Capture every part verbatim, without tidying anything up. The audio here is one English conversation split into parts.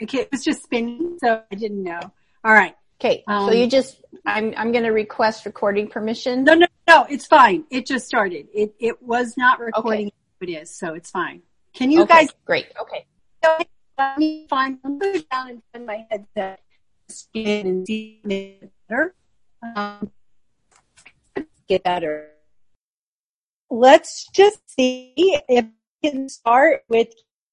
Okay, it was just spinning, so I didn't know. All right. Okay, Um, so you just, I'm I'm going to request recording permission. No, no, no, it's fine. It just started. It it was not recording. Okay. It is, so it's fine. Can you okay, guys? Great. Okay. Let me find. I'm going to go down and find my headset, skin and see it better. Um, get better. Let's just see if we can start with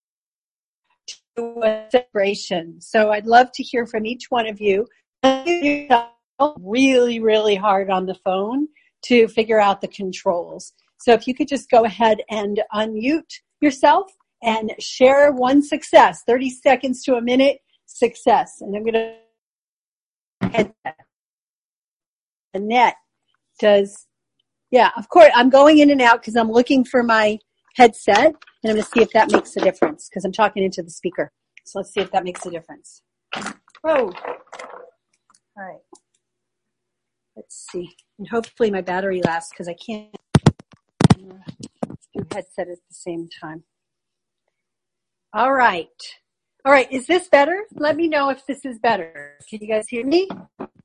a celebration. So I'd love to hear from each one of you. Really, really hard on the phone to figure out the controls. So if you could just go ahead and unmute yourself and share one success, thirty seconds to a minute success. And I'm going to head that. Annette does, yeah, of course, I'm going in and out because I'm looking for my headset, and I'm going to see if that makes a difference because I'm talking into the speaker. So let's see if that makes a difference. Oh, all right. Let's see. And hopefully my battery lasts because I can't do headset at the same time. All right. All right. Is this better? Let me know if this is better. Can you guys hear me?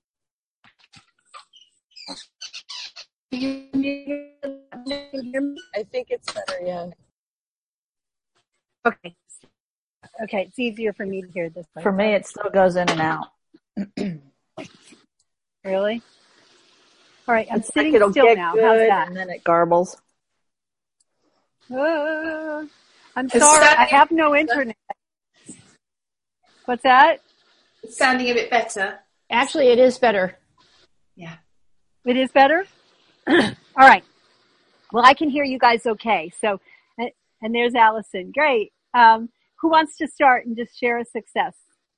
Can you hear me? I think it's better, yeah. Okay. Okay. It's easier for me to hear this way. For me, it still goes in and out. Really? All right. I'm It's sitting like it'll still get now. good, How's that? and then it garbles. Uh, I'm It's sorry. I sounding- have no internet. What's that? It's sounding a bit better. Actually, it is better. Yeah. It is better? All right. Well, I can hear you guys okay. So, and there's Allison. Great. Um, who wants to start and just share a success?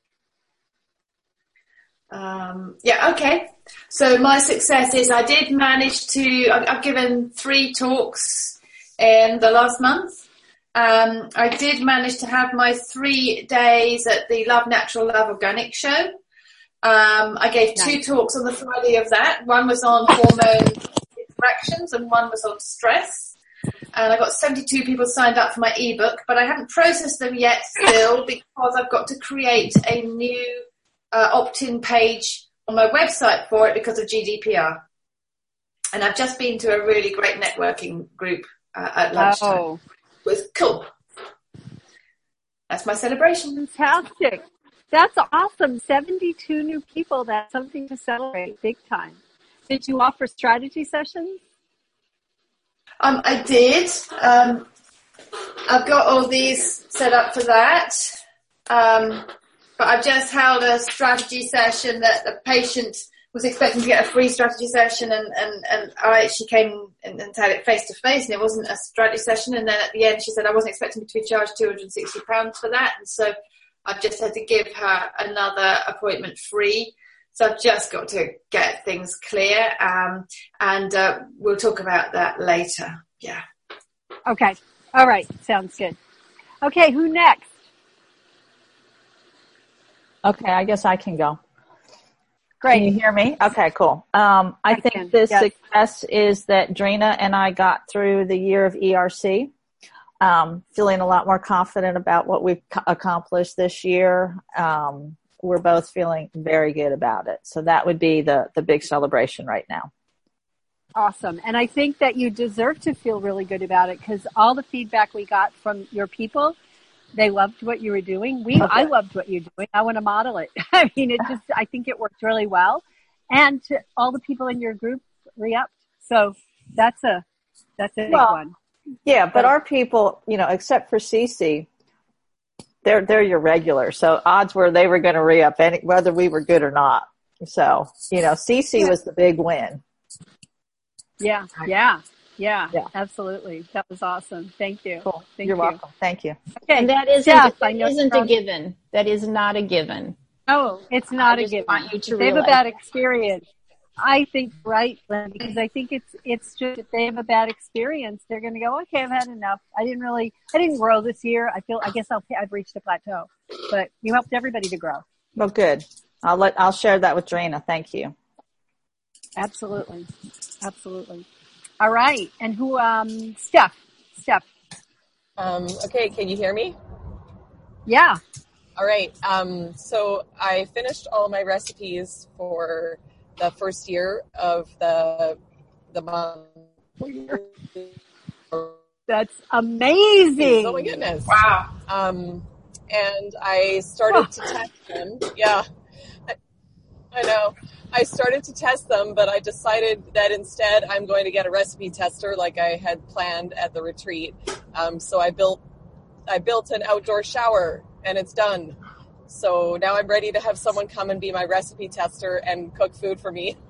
Um, yeah, okay. So my success is I did manage to, I've, I've given three talks in the last month. Um, I did manage to have my three days at the Love Natural, Love Organic show. Um, I gave two Nice. talks on the Friday of that. One was on hormone interactions and one was on stress. And I got seventy-two people signed up for my ebook, but I haven't processed them yet still because I've got to create a new uh, opt-in page on my website for it because of G D P R. And I've just been to a really great networking group uh, at lunchtime. Oh, It was cool. That's my celebration. fantastic. That's awesome. seventy-two new people. That's something to celebrate big time. Did you offer strategy sessions? Um, I did. Um, I've got all these set up for that. Um, but I've just held a strategy session that the patient was expecting to get a free strategy session, and, and, and I, she came and, and had it face to face, and it wasn't a strategy session. And then at the end, she said I wasn't expecting to be charged two hundred sixty pounds for that. And so I've just had to give her another appointment free. So I've just got to get things clear, um, and uh, we'll talk about that later. Yeah. Okay. All right. Sounds good. Okay. Who next? Okay, I guess I can go. Great. Can you hear me? Okay, cool. Um, I, I think can, the yes. success is that Drina and I got through the year of E R C, um, feeling a lot more confident about what we've co- accomplished this year. Um, we're both feeling very good about it. So that would be the, the big celebration right now. Awesome. And I think that you deserve to feel really good about it because all the feedback we got from your people, they loved what you were doing. We, Okay. I loved what you're doing. I want to model it. I mean, it just, I think it worked really well. And to all the people in your group re-upped. So that's a, that's a big Well, one. Yeah, but our people, you know, except for Cece, they're they're your regulars. So odds were they were going to re-up any, whether we were good or not. So, you know, Cece Yeah. was the big win. Yeah. Yeah. Yeah. Yeah. Absolutely. That was awesome. Thank you. Cool. Thank You're you. welcome. Thank you. Okay. And that isn't, Jeff, that I know isn't you're a on- given. That is not a given. No, it's not I a just given. want you to If they have a realize bad that. experience, I think right, Lynn, because I think it's it's just if they have a bad experience, they're going to go, okay, I've had enough. I didn't really, I didn't grow this year. I feel, I guess I'll, I've reached a plateau. But you helped everybody to grow. Well, good. I'll let I'll share that with Drina. Thank you. Absolutely, absolutely. All right, and who? Um, Steph. Steph. Um, okay, can you hear me? Yeah. All right. Um, so I finished all my recipes for the first year of the the month. That's amazing. Oh my goodness! Wow. Um, and I started to test them. Yeah, I, I know. I started to test them, but I decided that instead I'm going to get a recipe tester, like I had planned at the retreat. Um, so I built I built an outdoor shower, and it's done. So now I'm ready to have someone come and be my recipe tester and cook food for me.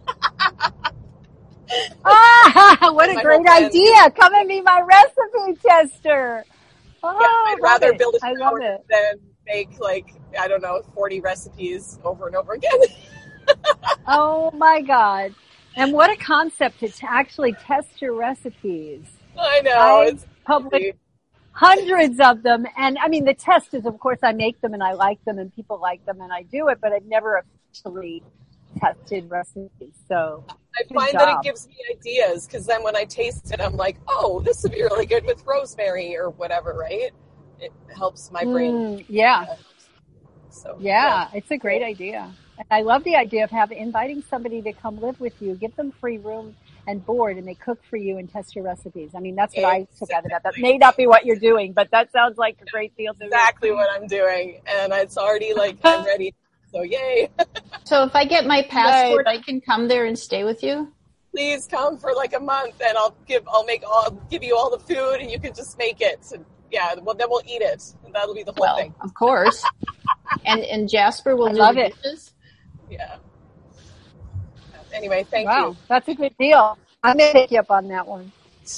Ah, what a great idea. Come and be my recipe tester. Oh, yeah, I'd rather it. build a I shower love it. than make, like, I don't know, forty recipes over and over again. Oh, my God. And what a concept to t- actually test your recipes. I know. I it's published hundreds of them. And, I mean, the test is, of course, I make them and I like them and people like them and I do it, but I've never officially tested recipes. So I find that it gives me ideas, because then when I taste it, I'm like, oh, this would be really good with rosemary or whatever, right? It helps my brain. Mm, yeah. Uh, so yeah, yeah, it's a great idea. And I love the idea of having inviting somebody to come live with you, give them free room and board, and they cook for you and test your recipes. I mean, that's what exactly. I took out of that. That may not be what you're doing, but that sounds like a great deal to Exactly what I'm doing. And it's already like, I'm ready. So yay. So if I get my passport, I can come there and stay with you? Please come for like a month, and I'll give, I'll make all, give you all the food, and you can just make it. So, yeah, well, then we'll eat it. And that'll be the whole well, thing. Of course. and and Jasper will I do love the it. dishes? Yeah. Anyway, thank wow, you. That's a good deal. I'm going to take you up on that one.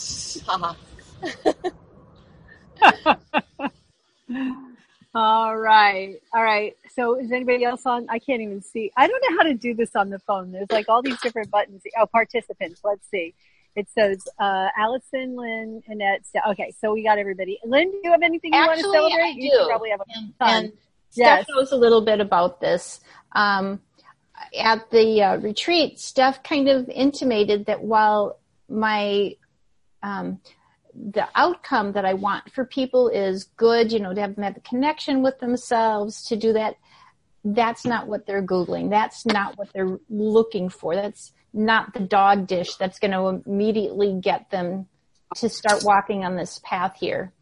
All right. All right. So is anybody else on? I can't even see. I don't know how to do this on the phone. There's like all these different buttons. Oh, participants. Let's see. It says, uh, Allison, Lynn, Annette. Okay. So we got everybody. Lynn, do you have anything you Actually, want to celebrate? I do. You probably have a and, ton. and Yes. Steph knows a little bit about this. Um, at the uh, retreat, Steph kind of intimated that while my, um, the outcome that I want for people is good, you know, to have them have a connection with themselves, to do that, that's not what they're Googling. That's not what they're looking for. That's not the dog dish that's going to immediately get them to start walking on this path here.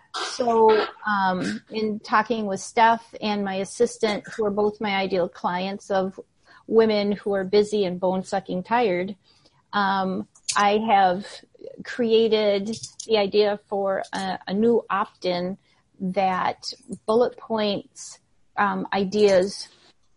So um, in talking with Steph and my assistant, who are both my ideal clients of women who are busy and bone-sucking tired, um, I have created the idea for a, a new opt-in that bullet points um, ideas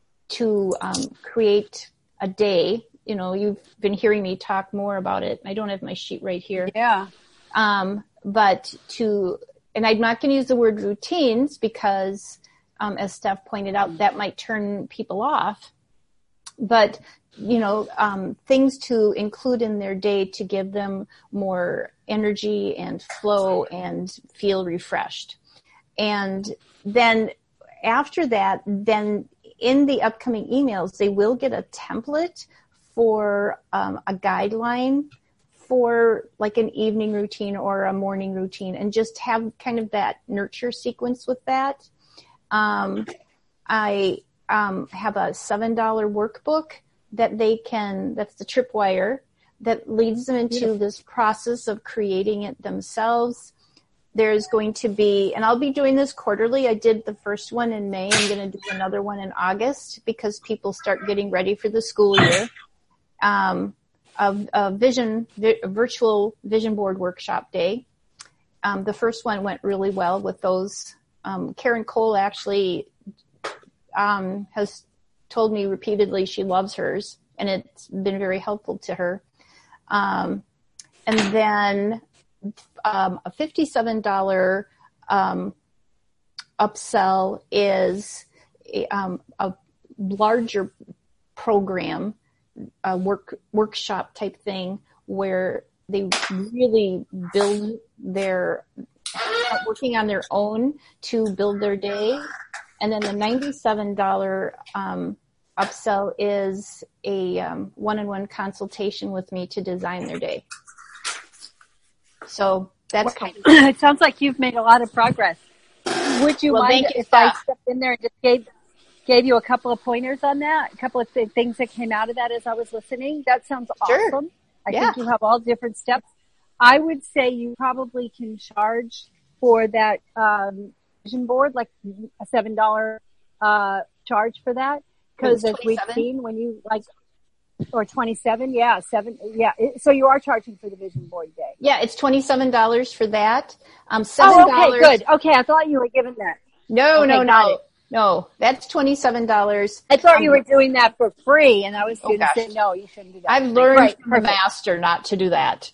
to um, create a day. You know, you've been hearing me talk more about it. I don't have my sheet right here. Yeah. Um, but to, and I'm not going to use the word routines because, um, as Steph pointed out, that might turn people off. But, you know, um, things to include in their day to give them more energy and flow and feel refreshed. And then after that, then in the upcoming emails, they will get a template for um, a guideline for like an evening routine or a morning routine, and just have kind of that nurture sequence with that. Um, I um, have a seven dollar workbook that they can, that's the Tripwire, that leads them into this process of creating it themselves. There's going to be, and I'll be doing this quarterly. I did the first one in May. I'm going to do another one in August because people start getting ready for the school year. Um, a, a vision, a virtual vision board workshop day. Um, the first one went really well with those. Um, Karen Cole actually um, has told me repeatedly she loves hers, and it's been very helpful to her. Um, and then um, a fifty-seven dollar um, upsell is a, um, a larger program, a work workshop type thing where they really build their, working on their own to build their day. And then the ninety-seven dollar um, upsell is a um, one-on-one consultation with me to design their day. So that's kind of, it sounds like you've made a lot of progress. would you Well, mind thank you, if I Steph. stepped in there and just gave gave you a couple of pointers on that, a couple of th- things that came out of that as I was listening? That sounds Sure. awesome. I Yeah. think you have all different steps. I would say you probably can charge for that um, vision board, like a seven dollar uh, charge for that, because as we've seen, when you like, or twenty-seven, yeah, seven, yeah. It, so you are charging for the vision board day. Yeah, it's twenty-seven dollars for that. Um, seven dollars. Oh, okay, good. Okay, I thought you were giving that. No, Okay, no, got no, it. no. That's twenty-seven dollars. I thought Um, you were doing that for free, and I was Oh, going to gosh. say, no, you shouldn't do that. I've learned Right, from the perfect. master not to do that.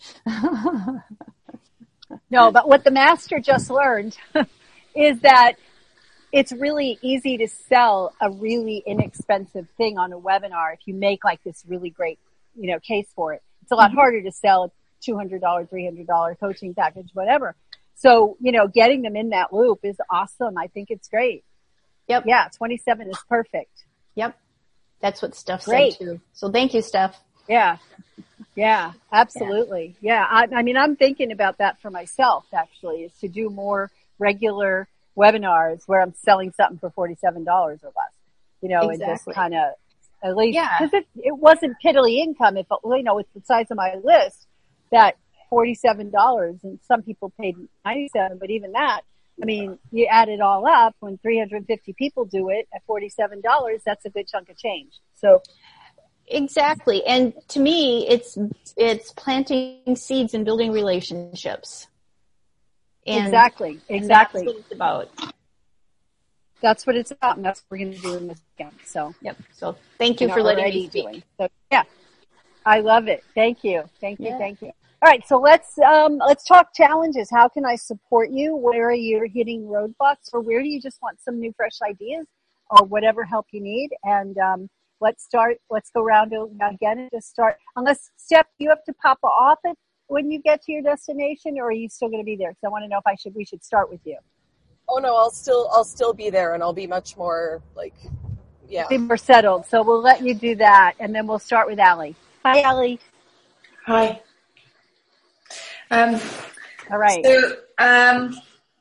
No, but what the master just learned is that it's really easy to sell a really inexpensive thing on a webinar if you make like this really great, you know, case for it. It's a lot harder to sell a two hundred dollars, three hundred dollars coaching package, whatever. So, you know, getting them in that loop is awesome. I think it's great. Yep. Yeah, twenty-seven is perfect. Yep. That's what Steph Great. said too. So thank you, Steph. Yeah. Yeah, absolutely. Yeah. I, I mean, I'm thinking about that for myself actually, is to do more regular webinars where I'm selling something for forty-seven dollars or less, you know, Exactly. and just kind of at least, Yeah. cause it, it wasn't piddly income. If, you know, with the size of my list, that forty-seven dollars, and some people paid ninety-seven, but even that, I mean, you add it all up, when three hundred fifty people do it at forty-seven dollars, that's a good chunk of change. So, Exactly. And to me, it's, it's planting seeds and building relationships. And, exactly, and exactly. that's what it's about. That's what it's about, and that's what we're going to do in this weekend. So, Yep. So thank you we're for letting already me speak. doing. So, yeah, I love it. Thank you, thank you, Yeah. thank you. All right, so let's um, let's talk challenges. How can I support you? Where are you hitting roadblocks, or where do you just want some new, fresh ideas, or whatever help you need? And um, let's start. Let's go around again and just start. Unless Steph, you have to pop off it when you get to your destination, or are you still going to be there? Because I want to know if I should. We should start with you. Oh no, I'll still I'll still be there, and I'll be much more like, yeah. Be more settled. So we'll let you do that, and then we'll start with Allie. Hi, Allie. Hi. Um, All right. So, um,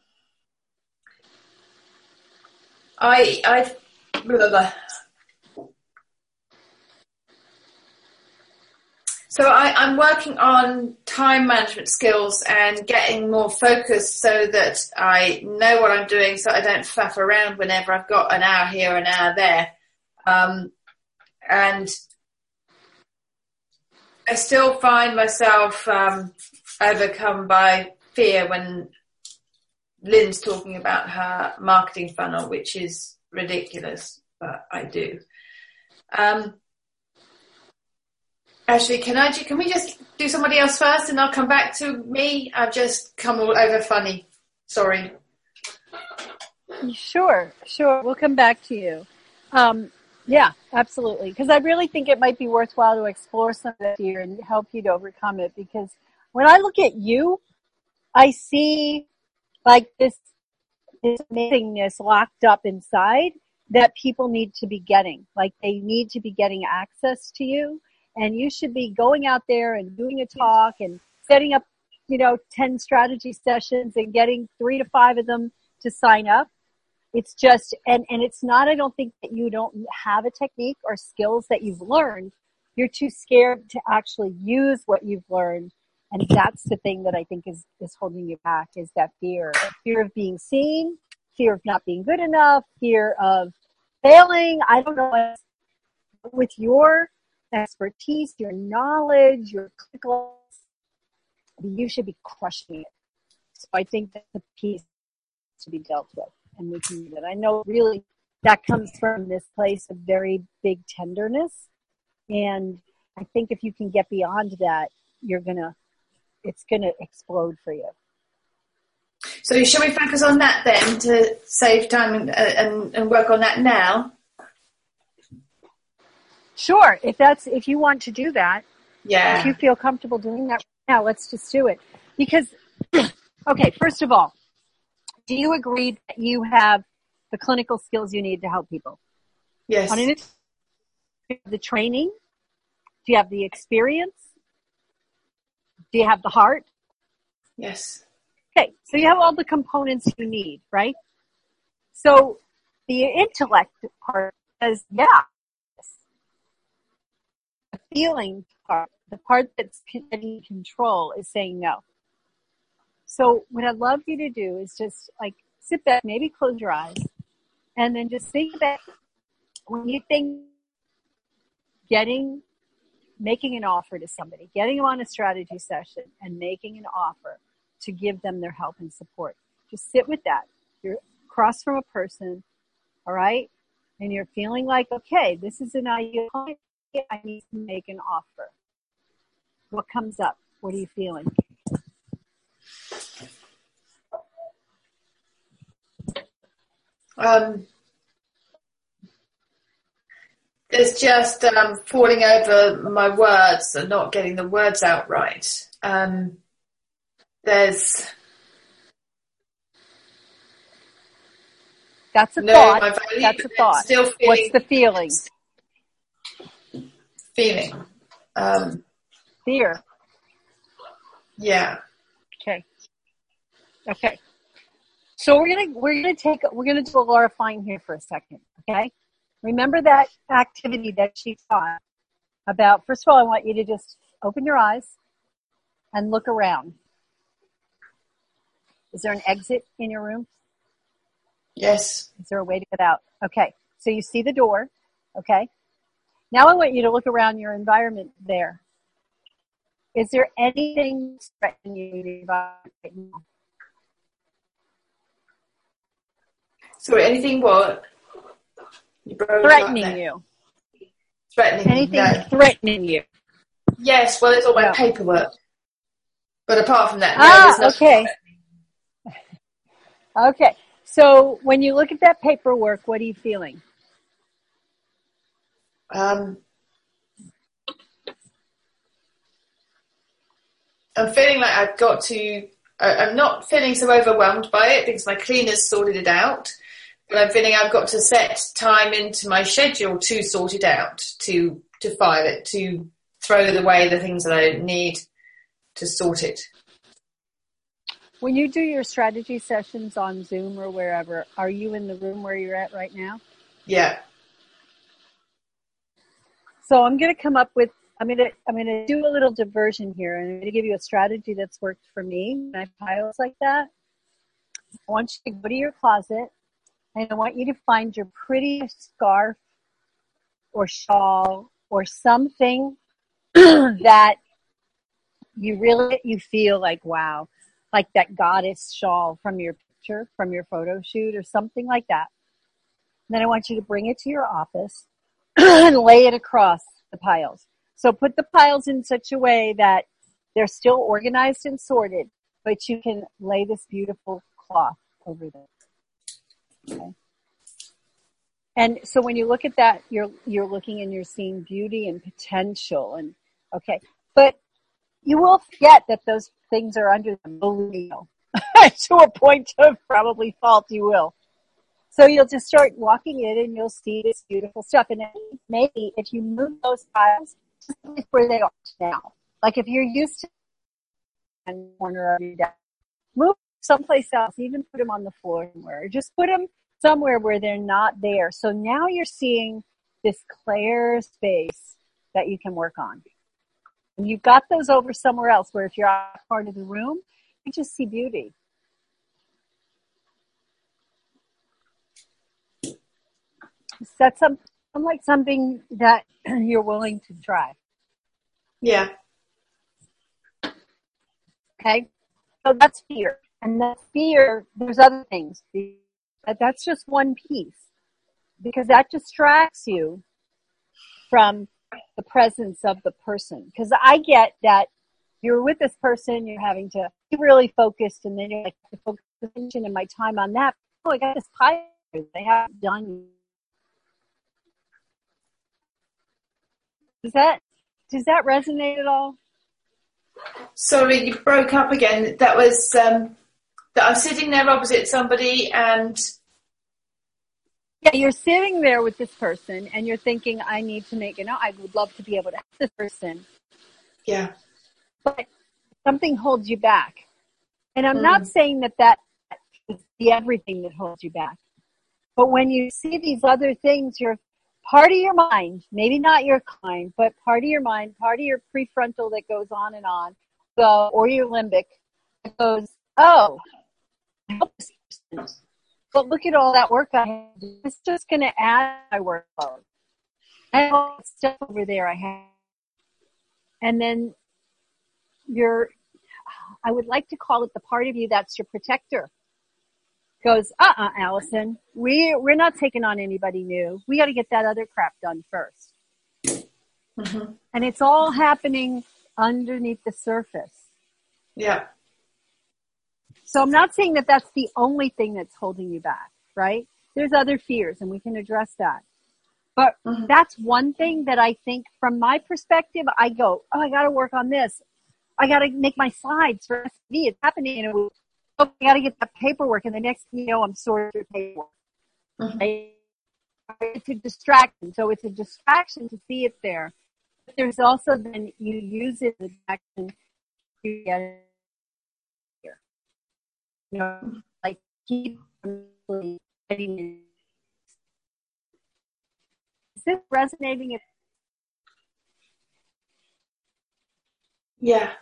I, I, blah, blah, blah. So I, I'm working on time management skills and getting more focused so that I know what I'm doing, so I don't faff around whenever I've got an hour here, an hour there. Um, and I still find myself um, overcome by fear when Lynn's talking about her marketing funnel, which is ridiculous, but I do. Um, Ashley, can I? Can we just do somebody else first, and I'll come back to me? I've just come all over funny. Sorry. Sure, sure. We'll come back to you. Um, yeah, absolutely. Because I really think it might be worthwhile to explore some of that here and help you to overcome it. Because when I look at you, I see like this, this amazingness locked up inside that people need to be getting. Like they need to be getting access to you. And you should be going out there and doing a talk and setting up, you know, ten strategy sessions and getting three to five of them to sign up. It's just, and, and it's not, I don't think that you don't have a technique or skills that you've learned. You're too scared to actually use what you've learned. And that's the thing that I think is, is holding you back, is that fear, fear of being seen, fear of not being good enough, fear of failing. I don't know, with your expertise, your knowledge, your clinical, you should be crushing it. So I think that's the piece to be dealt with, and we can do that. I know really that comes from this place of very big tenderness, and I think if you can get beyond that, you're gonna, it's gonna explode for you. So shall we focus on that then to save time and, uh, and, and work on that now? Sure, if that's, if you want to do that, Yeah. if you feel comfortable doing that right now, let's just do it. Because, okay, first of all, do you agree that you have the clinical skills you need to help people? Yes. On an, the training? Do you have the experience? Do you have the heart? Yes. Okay, so you have all the components you need, right? So the intellect part says, yeah. The feeling part, the part that's in control, is saying no. So what I'd love you to do is just like sit back, maybe close your eyes, and then just think that when you think getting, making an offer to somebody, getting them on a strategy session and making an offer to give them their help and support. Just sit with that. You're across from a person, all right? And you're feeling like, okay, this is an ideal client. I need to make an offer. What comes up? What are you feeling? Um, it's just um, falling over my words and not getting the words out right. Um, there's That's a no thought. my value, That's a thought. Still feeling, What's the feeling? Feeling. Um, Fear. yeah. Okay. Okay. So we're gonna we're gonna take we're gonna do a Laura Fine here for a second. Okay. Remember that activity that she taught about. First of all, I want you to just open your eyes and look around. Is there an exit in your room? Yes. Is there a way to get out? Okay. So you see the door. Okay. Now I want you to look around your environment there. Is there anything threatening you in the environment right now? So anything what? You broke Threatening up there. you. Threatening Anything no. threatening you. Yes, well, it's all my No. paperwork. But apart from that, no, Ah, there's nothing okay. threatening. Okay. So when you look at that paperwork, what are you feeling? Um, I'm feeling like I've got to, I'm not feeling so overwhelmed by it because my cleaner's sorted it out. But I'm feeling I've got to set time into my schedule to sort it out, to to file it, to throw away the things that I don't need, to sort it. When you do your strategy sessions on Zoom or wherever, are you in the room where you're at right now? Yeah. So I'm going to come up with, I'm going to, I'm going to do a little diversion here, and I'm going to give you a strategy that's worked for me when I have piles like that. I want you to go to your closet, and I want you to find your prettiest scarf or shawl or something that you really, you feel like, wow, like that goddess shawl from your picture, from your photo shoot or something like that. And then I want you to bring it to your office and lay it across the piles. So put the piles in such a way that they're still organized and sorted, but you can lay this beautiful cloth over them. Okay. And so when you look at that, you're you're looking and you're seeing beauty and potential, and okay. But you will forget that those things are under them. To a point of probably fault, you will. So you'll just start walking in and you'll see this beautiful stuff. And maybe if you move those piles just where they are now, like if you're used to one corner of your desk, move someplace else, even put them on the floor somewhere. Just put them somewhere where they're not there. So now you're seeing this clear space that you can work on. And you've got those over somewhere else where if you're out part of the room, you just see beauty. That's some, like something that you're willing to try. Yeah. Okay? So that's fear. And that fear, there's other things. That's just one piece. Because that distracts you from the presence of the person. Because I get that you're with this person, you're having to be really focused, and then you're like, to focus attention and my time on that. Oh, I got this pie they haven't done. Does that does that resonate at all? Sorry, you broke up again. That was um, that I'm sitting there opposite somebody, and yeah, you're sitting there with this person, and you're thinking, I need to make, you know, I would love to be able to help this person. Yeah, but something holds you back, and I'm mm. not saying that that is the everything that holds you back. But when you see these other things, you're part of your mind, maybe not your kind, but part of your mind, part of your prefrontal that goes on and on, so, or your limbic that goes, oh, I help this person. But look at all that work I have to do. It's just going to add my workload. I have all that stuff over there I have. And then you're, I would like to call it the part of you that's your protector. Goes, uh-uh, Allison, we, we're not taking on anybody new. We got to get that other crap done first. Mm-hmm. And it's all happening underneath the surface. Yeah. So I'm not saying that that's the only thing that's holding you back, right? There's other fears, and we can address that. But mm-hmm. that's one thing that I think, from my perspective, I go, oh, I got to work on this. I got to make my slides for S V. It's happening in a week. Oh, I got to get that paperwork, and the next thing you know, I'm sorting through paperwork. Mm-hmm. Right? It's a distraction. So it's a distraction to see it there. But there's also then you use it as a distraction to get it here. You know, like keep getting. Is this resonating? Yeah.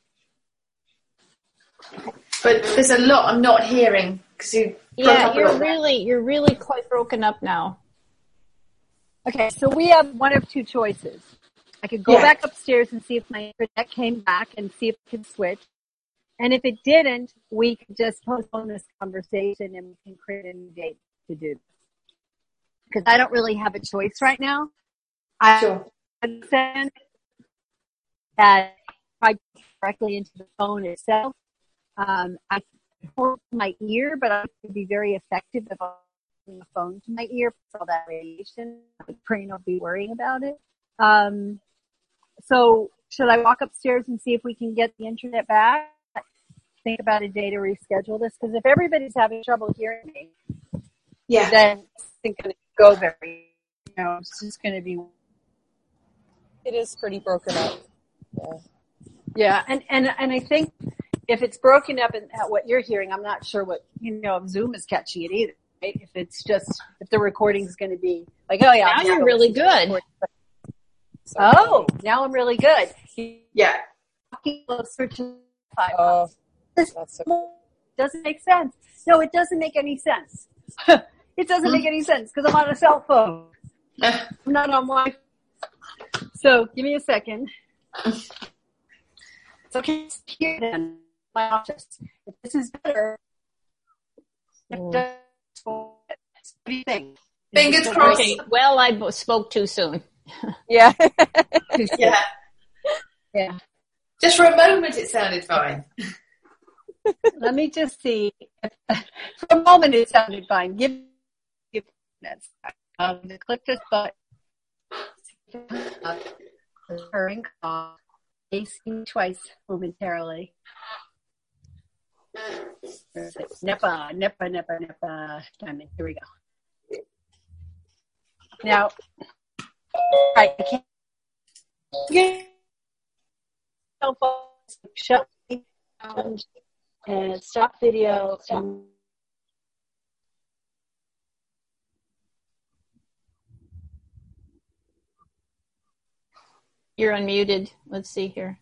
But there's a lot I'm not hearing because you. Yeah, you're really, you're really quite broken up now. Okay, so we have one of two choices. I could go yeah. back upstairs and see if my internet came back and see if it could switch. And if it didn't, we could just postpone this conversation and we can create a new date to do this. Because I don't really have a choice right now. I sure. understand that I directly into the phone itself. Um, I hold my ear, but I could be very effective if I'm holding the phone to my ear for all that radiation. My brain will be worrying about it. Um, so should I walk upstairs and see if we can get the internet back? Think about a day to reschedule this, because if everybody's having trouble hearing me, yeah, then it's not going to go very, you know, it's just going to be. It is pretty broken up. Yeah. Yeah, and, and, and I think if it's broken up in at what you're hearing, I'm not sure what, you know, if Zoom is catching it either, right? If it's just, if the recording is going to be like, oh yeah. Now you're really good. Oh, now I'm really good. Yeah. Closer to five. Oh, this that's so doesn't make sense. No, it doesn't make any sense. It doesn't make any sense because I'm on a cell phone. I'm not on Wi-Fi. So give me a second. It's okay here then. My office. If this is better, mm. what do you think? Fingers crossed. Okay. Well, I spoke too soon. Yeah. Too soon. Yeah. Yeah. Just for a moment, it sounded fine. Let me just see. For a moment, it sounded fine. Give give minutes. Um, click this button. Recurring call. Acing twice momentarily. Nepa, nepa, nepa, nepa. Timing. Here we go. Now, I can't get cell phone. Shut sound and stop video. And You're unmuted. Let's see here.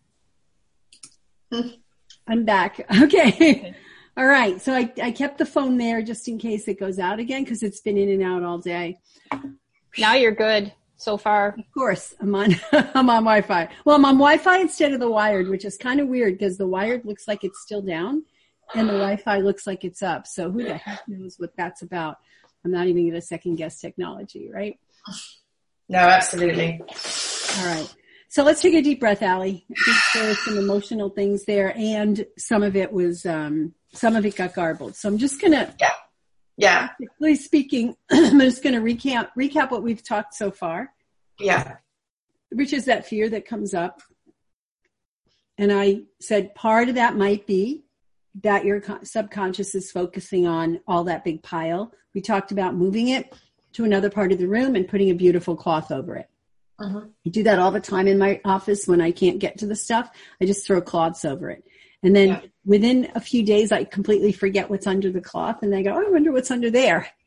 I'm back. Okay. Okay. All right. So I, I kept the phone there just in case it goes out again because it's been in and out all day. Now you're good so far. Of course. I'm on I'm on Wi-Fi. Well, I'm on Wi-Fi instead of the wired, which is kind of weird because the wired looks like it's still down and the Wi-Fi looks like it's up. So who the heck knows what that's about? I'm not even going to second guess technology, right? No, absolutely. All right. So let's take a deep breath, Allie. I think there were some emotional things there, and some of it was, um, some of it got garbled. So I'm just going to, yeah, yeah. Practically speaking, I'm just going to recap recap what we've talked so far. Yeah. Which is that fear that comes up. And I said part of that might be that your subconscious is focusing on all that big pile. We talked about moving it to another part of the room and putting a beautiful cloth over it. Uh-huh. I do that all the time in my office when I can't get to the stuff. I just throw cloths over it. And then yeah. within a few days, I completely forget what's under the cloth. And I go, oh, I wonder what's under there.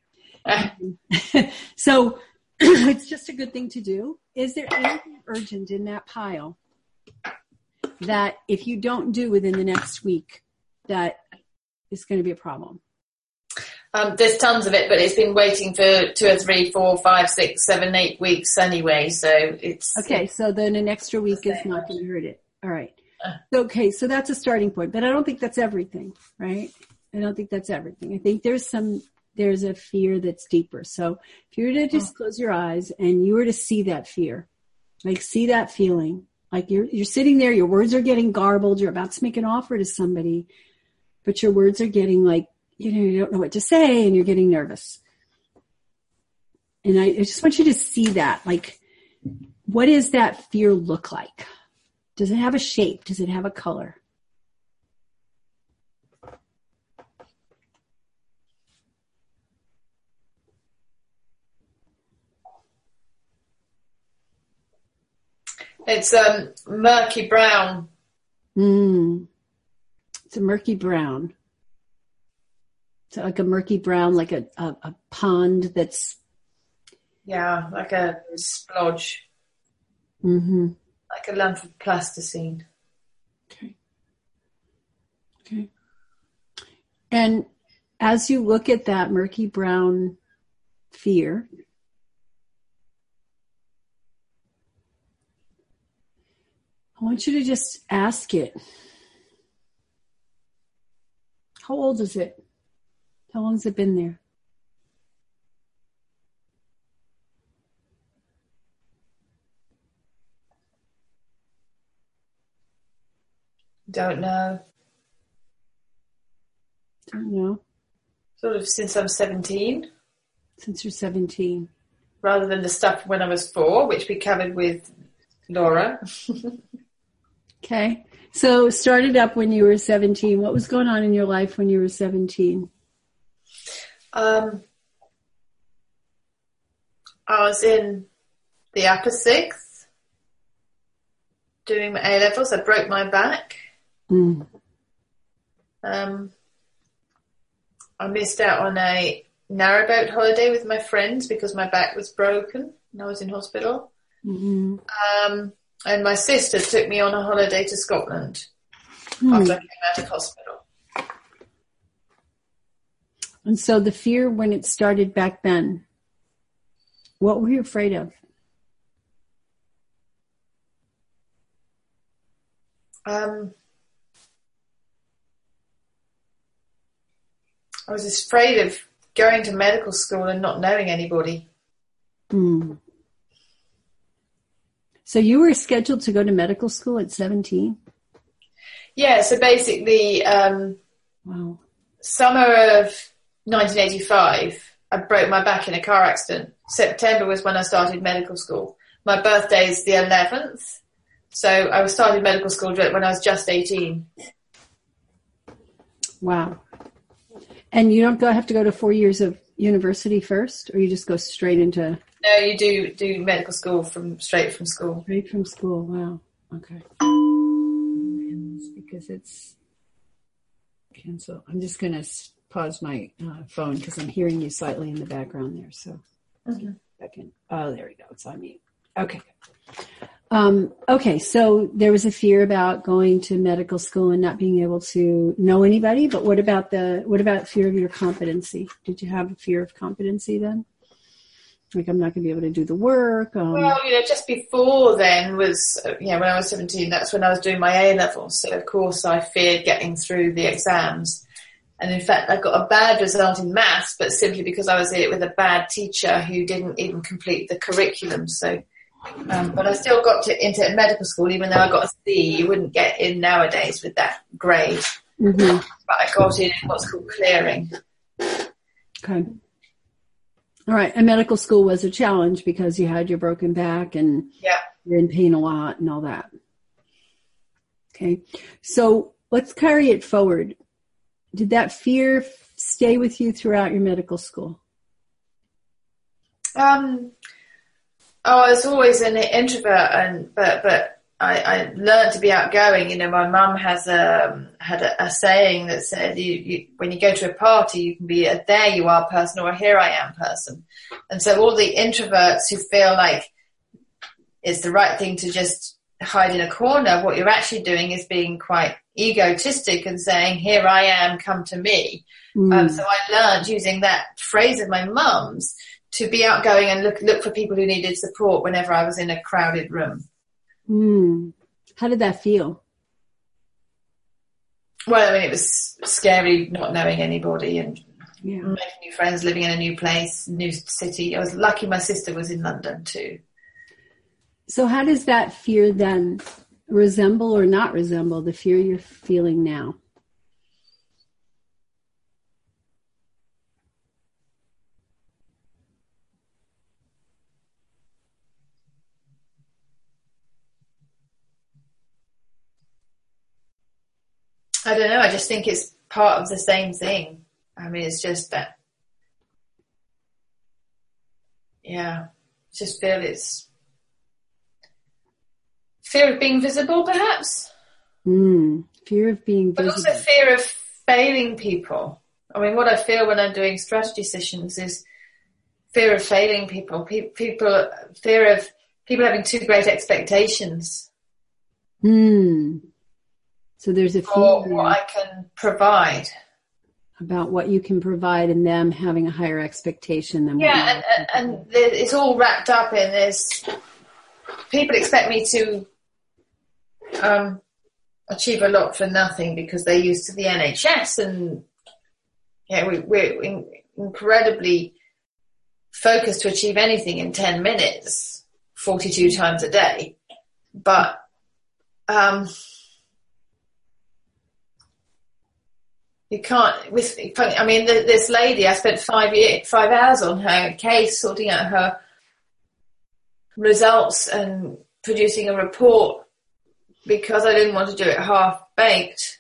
So it's just a good thing to do. Is there anything urgent in that pile that if you don't do within the next week, that is going to be a problem? Um, there's tons of it, but it's been waiting for two or three, four, five, six, seven, eight weeks anyway. So it's okay. So then an extra week is not going to hurt it. All right. Okay. So that's a starting point, but I don't think that's everything, right? I don't think that's everything. I think there's some, there's a fear that's deeper. So if you were to just close your eyes and you were to see that fear, like see that feeling, like you're, you're sitting there, your words are getting garbled. You're about to make an offer to somebody, but your words are getting like, you know, you don't know what to say and you're getting nervous. And I, I just want you to see that. Like, what does that fear look like? Does it have a shape? Does it have a color? It's um murky brown. Mm. It's a murky brown. So like a murky brown, like a, a, a pond that's... Yeah, like a splodge. Mm-hmm. Like a lump of plasticine. Okay. Okay. And as you look at that murky brown fear, I want you to just ask it. How old is it? How long has it been there? Don't know. Don't know. Sort of since I'm seventeen. Since you're seventeen. Rather than the stuff when I was four, which we covered with Laura. Okay. So started up when you were seventeen. What was going on in your life when you were seventeen? Um, I was in the upper sixth doing my A levels. I broke my back. Mm. Um, I missed out on a narrowboat holiday with my friends because my back was broken and I was in hospital. Mm-hmm. Um, and my sister took me on a holiday to Scotland Mm. after I came out of hospital. And so the fear when it started back then, what were you afraid of? Um, I was afraid of going to medical school and not knowing anybody. Mm. So you were scheduled to go to medical school at seventeen? Yeah, so basically, um, Wow. summer of nineteen eighty-five, I broke my back in a car accident. September was when I started medical school. My birthday is the eleventh, so I started medical school when I was just eighteen. Wow. And you don't go have to go to four years of university first, or you just go straight into... No, you do do medical school from straight from school. Straight from school. Wow. Okay. Because it's cancel. I'm just going to pause my uh, phone because I'm hearing you slightly in the background there. So, Mm-hmm. second. Oh, there we go. It's on mute. Okay. Um, okay. So there was a fear about going to medical school and not being able to know anybody. But what about the? What about fear of your competency? Did you have a fear of competency then? Like, I'm not going to be able to do the work. Um, Well, you know, just before then was, you know, when I was seventeen, that's when I was doing my A levels. So, of course, I feared getting through the exams. And, in fact, I got a bad result in maths, but simply because I was in it with a bad teacher who didn't even complete the curriculum. So, um, but I still got to, into medical school, even though I got a C. You wouldn't get in nowadays with that grade. mm-hmm. But I got in what's called clearing. Okay. All right. And medical school was a challenge because you had your broken back and Yeah. you're in pain a lot and all that. Okay. So let's carry it forward. Did that fear stay with you throughout your medical school? Um, oh, I was always an introvert, and but but I, I learned to be outgoing. You know, my mum has a, had a, a saying that said, you, you, when you go to a party, you can be a there you are person or a here I am person. And so all the introverts who feel like it's the right thing to just hide in a corner, what you're actually doing is being quite egotistic and saying, here I am, come to me. Mm. Um, so I learned using that phrase of my mum's to be outgoing and look, look for people who needed support whenever I was in a crowded room. Mm. How did that feel? Well, I mean, it was scary not knowing anybody and yeah. making new friends, living in a new place, new city. I was lucky my sister was in London too. So how does that fear then resemble or not resemble the fear you're feeling now? I don't know. I just think it's part of the same thing. I mean, it's just that, yeah, just feel it's fear of being visible, perhaps. Mm, fear of being but visible. But also fear of failing people. I mean, what I feel when I'm doing strategy sessions is fear of failing people. Pe- people, fear of people having too great expectations. Hmm. So there's a fear for what I can provide. About what you can provide and them having a higher expectation than what yeah, and, and, and it's all wrapped up in this. People expect me to um, achieve a lot for nothing because they're used to the N H S, and yeah, we, we're in, incredibly focused to achieve anything in ten minutes, forty-two times a day. But um, you can't. With I mean, this lady, I spent five years, five hours on her case, sorting out her results and producing a report because I didn't want to do it half-baked.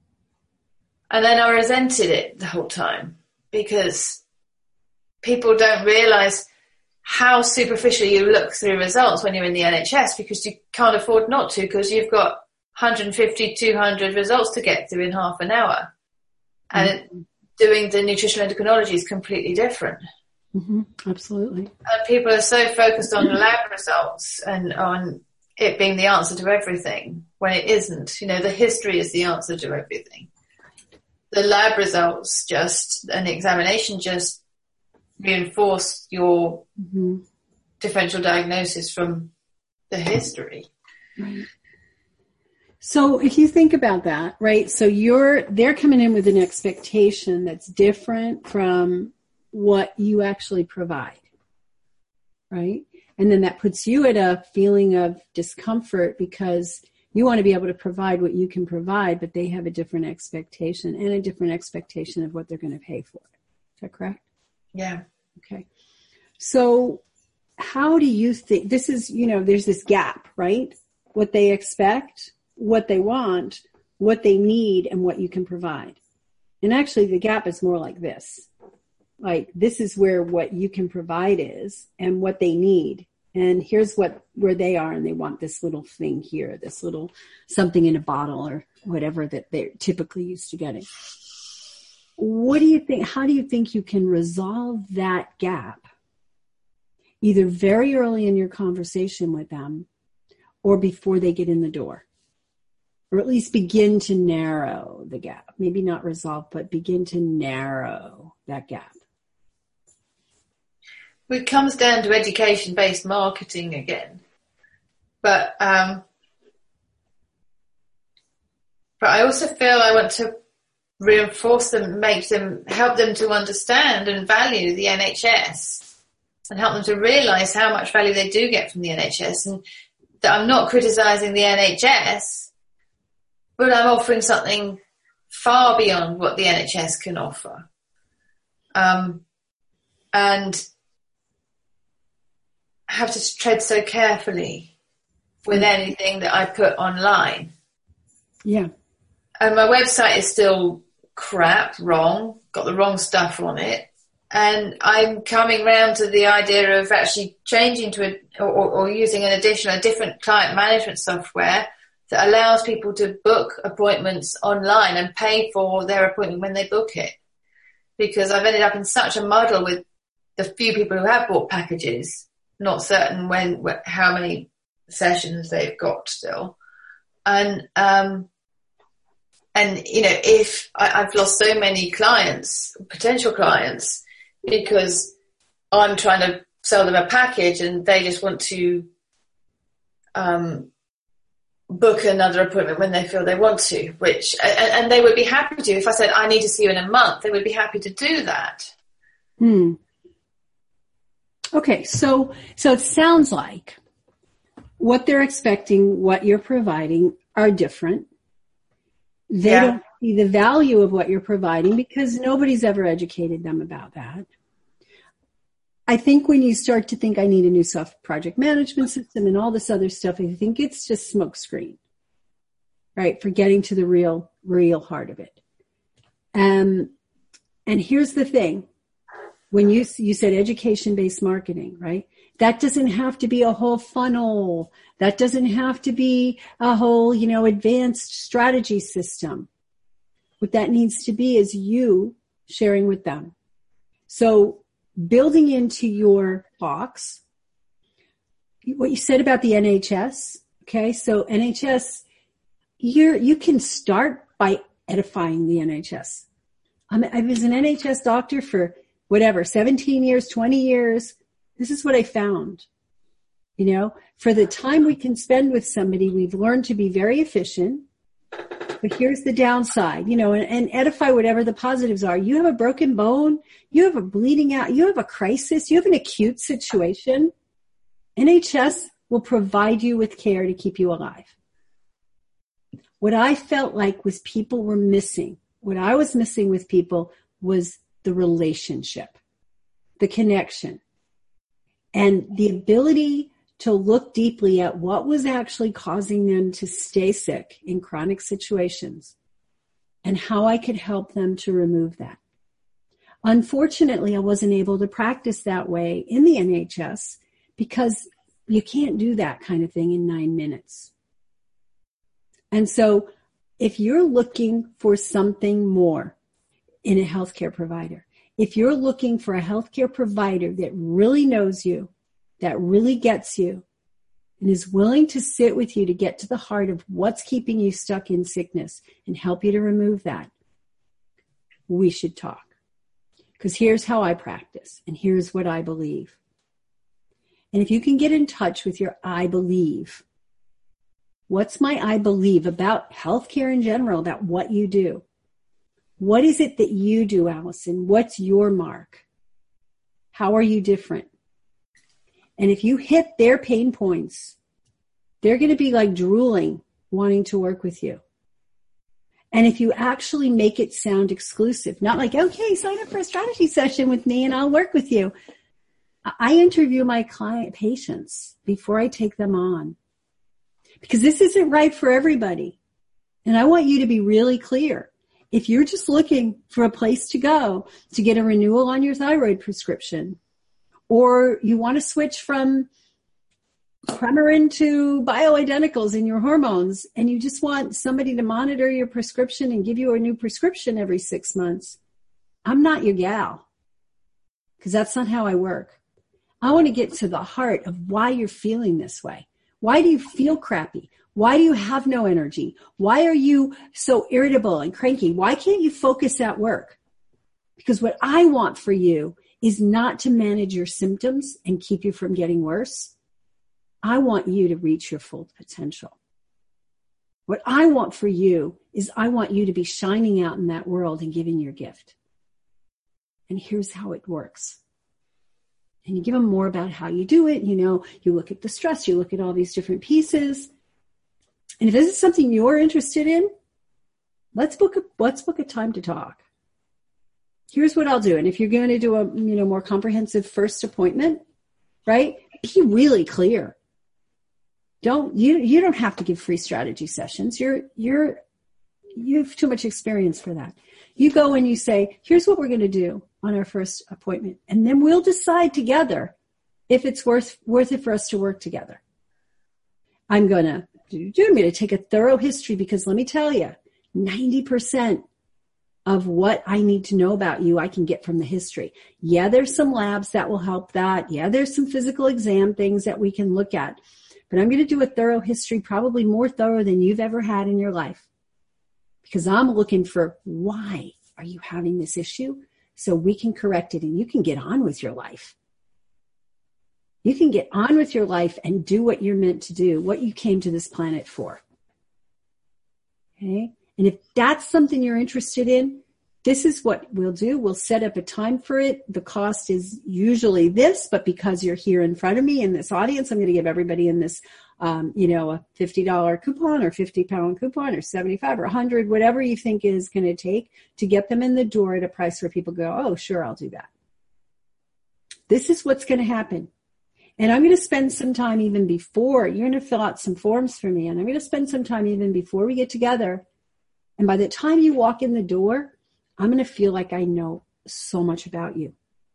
And then I resented it the whole time because people don't realise how superficially you look through results when you're in the N H S because you can't afford not to because you've got one hundred fifty, two hundred results to get through in half an hour. And mm-hmm. doing the nutritional endocrinology is completely different. Mm-hmm. Absolutely. And people are so focused on the lab results and on it being the answer to everything when it isn't. You know, the history is the answer to everything. The lab results just, and the examination just reinforce your mm-hmm. differential diagnosis from the history. Right. So if you think about that, right, so you're, they're coming in with an expectation that's different from what you actually provide, right? And then that puts you at a feeling of discomfort because you want to be able to provide what you can provide, but they have a different expectation and a different expectation of what they're going to pay for it. Is that correct? Yeah. Okay. So how do you think, this is, you know, there's this gap, right? What they expect, what they want, what they need, and what you can provide. And actually the gap is more like this. Like this is where what you can provide is and what they need. And here's what where they are and they want this little thing here, this little something in a bottle or whatever that they're typically used to getting. What do you think, how do you think you can resolve that gap? Either very early in your conversation with them or before they get in the door. Or at least begin to narrow the gap. Maybe not resolve, but begin to narrow that gap. It comes down to education-based marketing again. But um, but I also feel I want to reinforce them, make them, help them to understand and value the N H S and help them to realise how much value they do get from the N H S and that I'm not criticising the N H S, but I'm offering something far beyond what the N H S can offer. Um, and I have to tread so carefully with anything that I put online. Yeah. And my website is still crap, wrong, got the wrong stuff on it. And I'm coming round to the idea of actually changing to a, or, or using an additional, a different client management software that allows people to book appointments online and pay for their appointment when they book it. Because I've ended up in such a muddle with the few people who have bought packages, not certain when, how many sessions they've got still. And, um, and, you know, if I, I've lost so many clients, potential clients, because I'm trying to sell them a package and they just want to um, book another appointment when they feel they want to, which, and, and they would be happy to. If I said, I need to see you in a month, they would be happy to do that. Hmm. Okay. So, so it sounds like what they're expecting, what you're providing are different. They Yeah. don't see the value of what you're providing because nobody's ever educated them about that. I think when you start to think I need a new soft project management system and all this other stuff, I think it's just smokescreen, right? For getting to the real, real heart of it. Um, and here's the thing. When you, you said education-based marketing, right? That doesn't have to be a whole funnel. That doesn't have to be a whole, you know, advanced strategy system. What that needs to be is you sharing with them. So building into your box, what you said about the N H S, okay? So N H S, you're, you can start by edifying the N H S. I'm, I was an N H S doctor for whatever, seventeen years, twenty years. This is what I found. You know, for the time we can spend with somebody, we've learned to be very efficient. But here's the downside, you know, and, and edify whatever the positives are. You have a broken bone, you have a bleeding out, you have a crisis, you have an acute situation. N H S will provide you with care to keep you alive. What I felt like was people were missing. What I was missing with people was the relationship, the connection, and the ability to look deeply at what was actually causing them to stay sick in chronic situations and how I could help them to remove that. Unfortunately, I wasn't able to practice that way in the N H S because you can't do that kind of thing in nine minutes. And so if you're looking for something more in a healthcare provider, if you're looking for a healthcare provider that really knows you, that really gets you, and is willing to sit with you to get to the heart of what's keeping you stuck in sickness and help you to remove that, we should talk. Because here's how I practice, and here's what I believe. And if you can get in touch with your I believe, what's my I believe about healthcare in general, about what you do? What is it that you do, Allison? What's your mark? How are you different? And if you hit their pain points, they're going to be like drooling, wanting to work with you. And if you actually make it sound exclusive, not like, okay, sign up for a strategy session with me and I'll work with you. I interview my client patients before I take them on because this isn't right for everybody. And I want you to be really clear. If you're just looking for a place to go to get a renewal on your thyroid prescription, or you want to switch from Premarin to bioidenticals in your hormones, and you just want somebody to monitor your prescription and give you a new prescription every six months, I'm not your gal, because that's not how I work. I want to get to the heart of why you're feeling this way. Why do you feel crappy? Why do you have no energy? Why are you so irritable and cranky? Why can't you focus at work? Because what I want for you is not to manage your symptoms and keep you from getting worse. I want you to reach your full potential. What I want for you is I want you to be shining out in that world and giving your gift. And here's how it works. And you give them more about how you do it. You know, you look at the stress, you look at all these different pieces. And if this is something you're interested in, let's book a, let's book a time to talk. Here's what I'll do. And if you're going to do a, you know, more comprehensive first appointment, right? Be really clear. Don't, you, you don't have to give free strategy sessions. You're, you're, you have too much experience for that. You go and you say, here's what we're going to do. on our first appointment. And then we'll decide together if it's worth, worth it for us to work together. I'm going to do, I'm going to take a thorough history because let me tell you, ninety percent of what I need to know about you, I can get from the history. Yeah, there's some labs that will help that. Yeah, there's some physical exam things that we can look at. But I'm going to do a thorough history, probably more thorough than you've ever had in your life. Because I'm looking for why are you having this issue so we can correct it and you can get on with your life. You can get on with your life and do what you're meant to do, what you came to this planet for. Okay? And if that's something you're interested in, this is what we'll do. We'll set up a time for it. The cost is usually this, but because you're here in front of me in this audience, I'm going to give everybody in this, um, you know, a fifty dollars coupon or fifty pound coupon or seventy-five or one hundred, whatever you think is going to take to get them in the door at a price where people go, oh, sure, I'll do that. This is what's going to happen. And I'm going to spend some time even before, you're going to fill out some forms for me, and I'm going to spend some time even before we get together. And by the time you walk in the door, I'm going to feel like I know so much about you.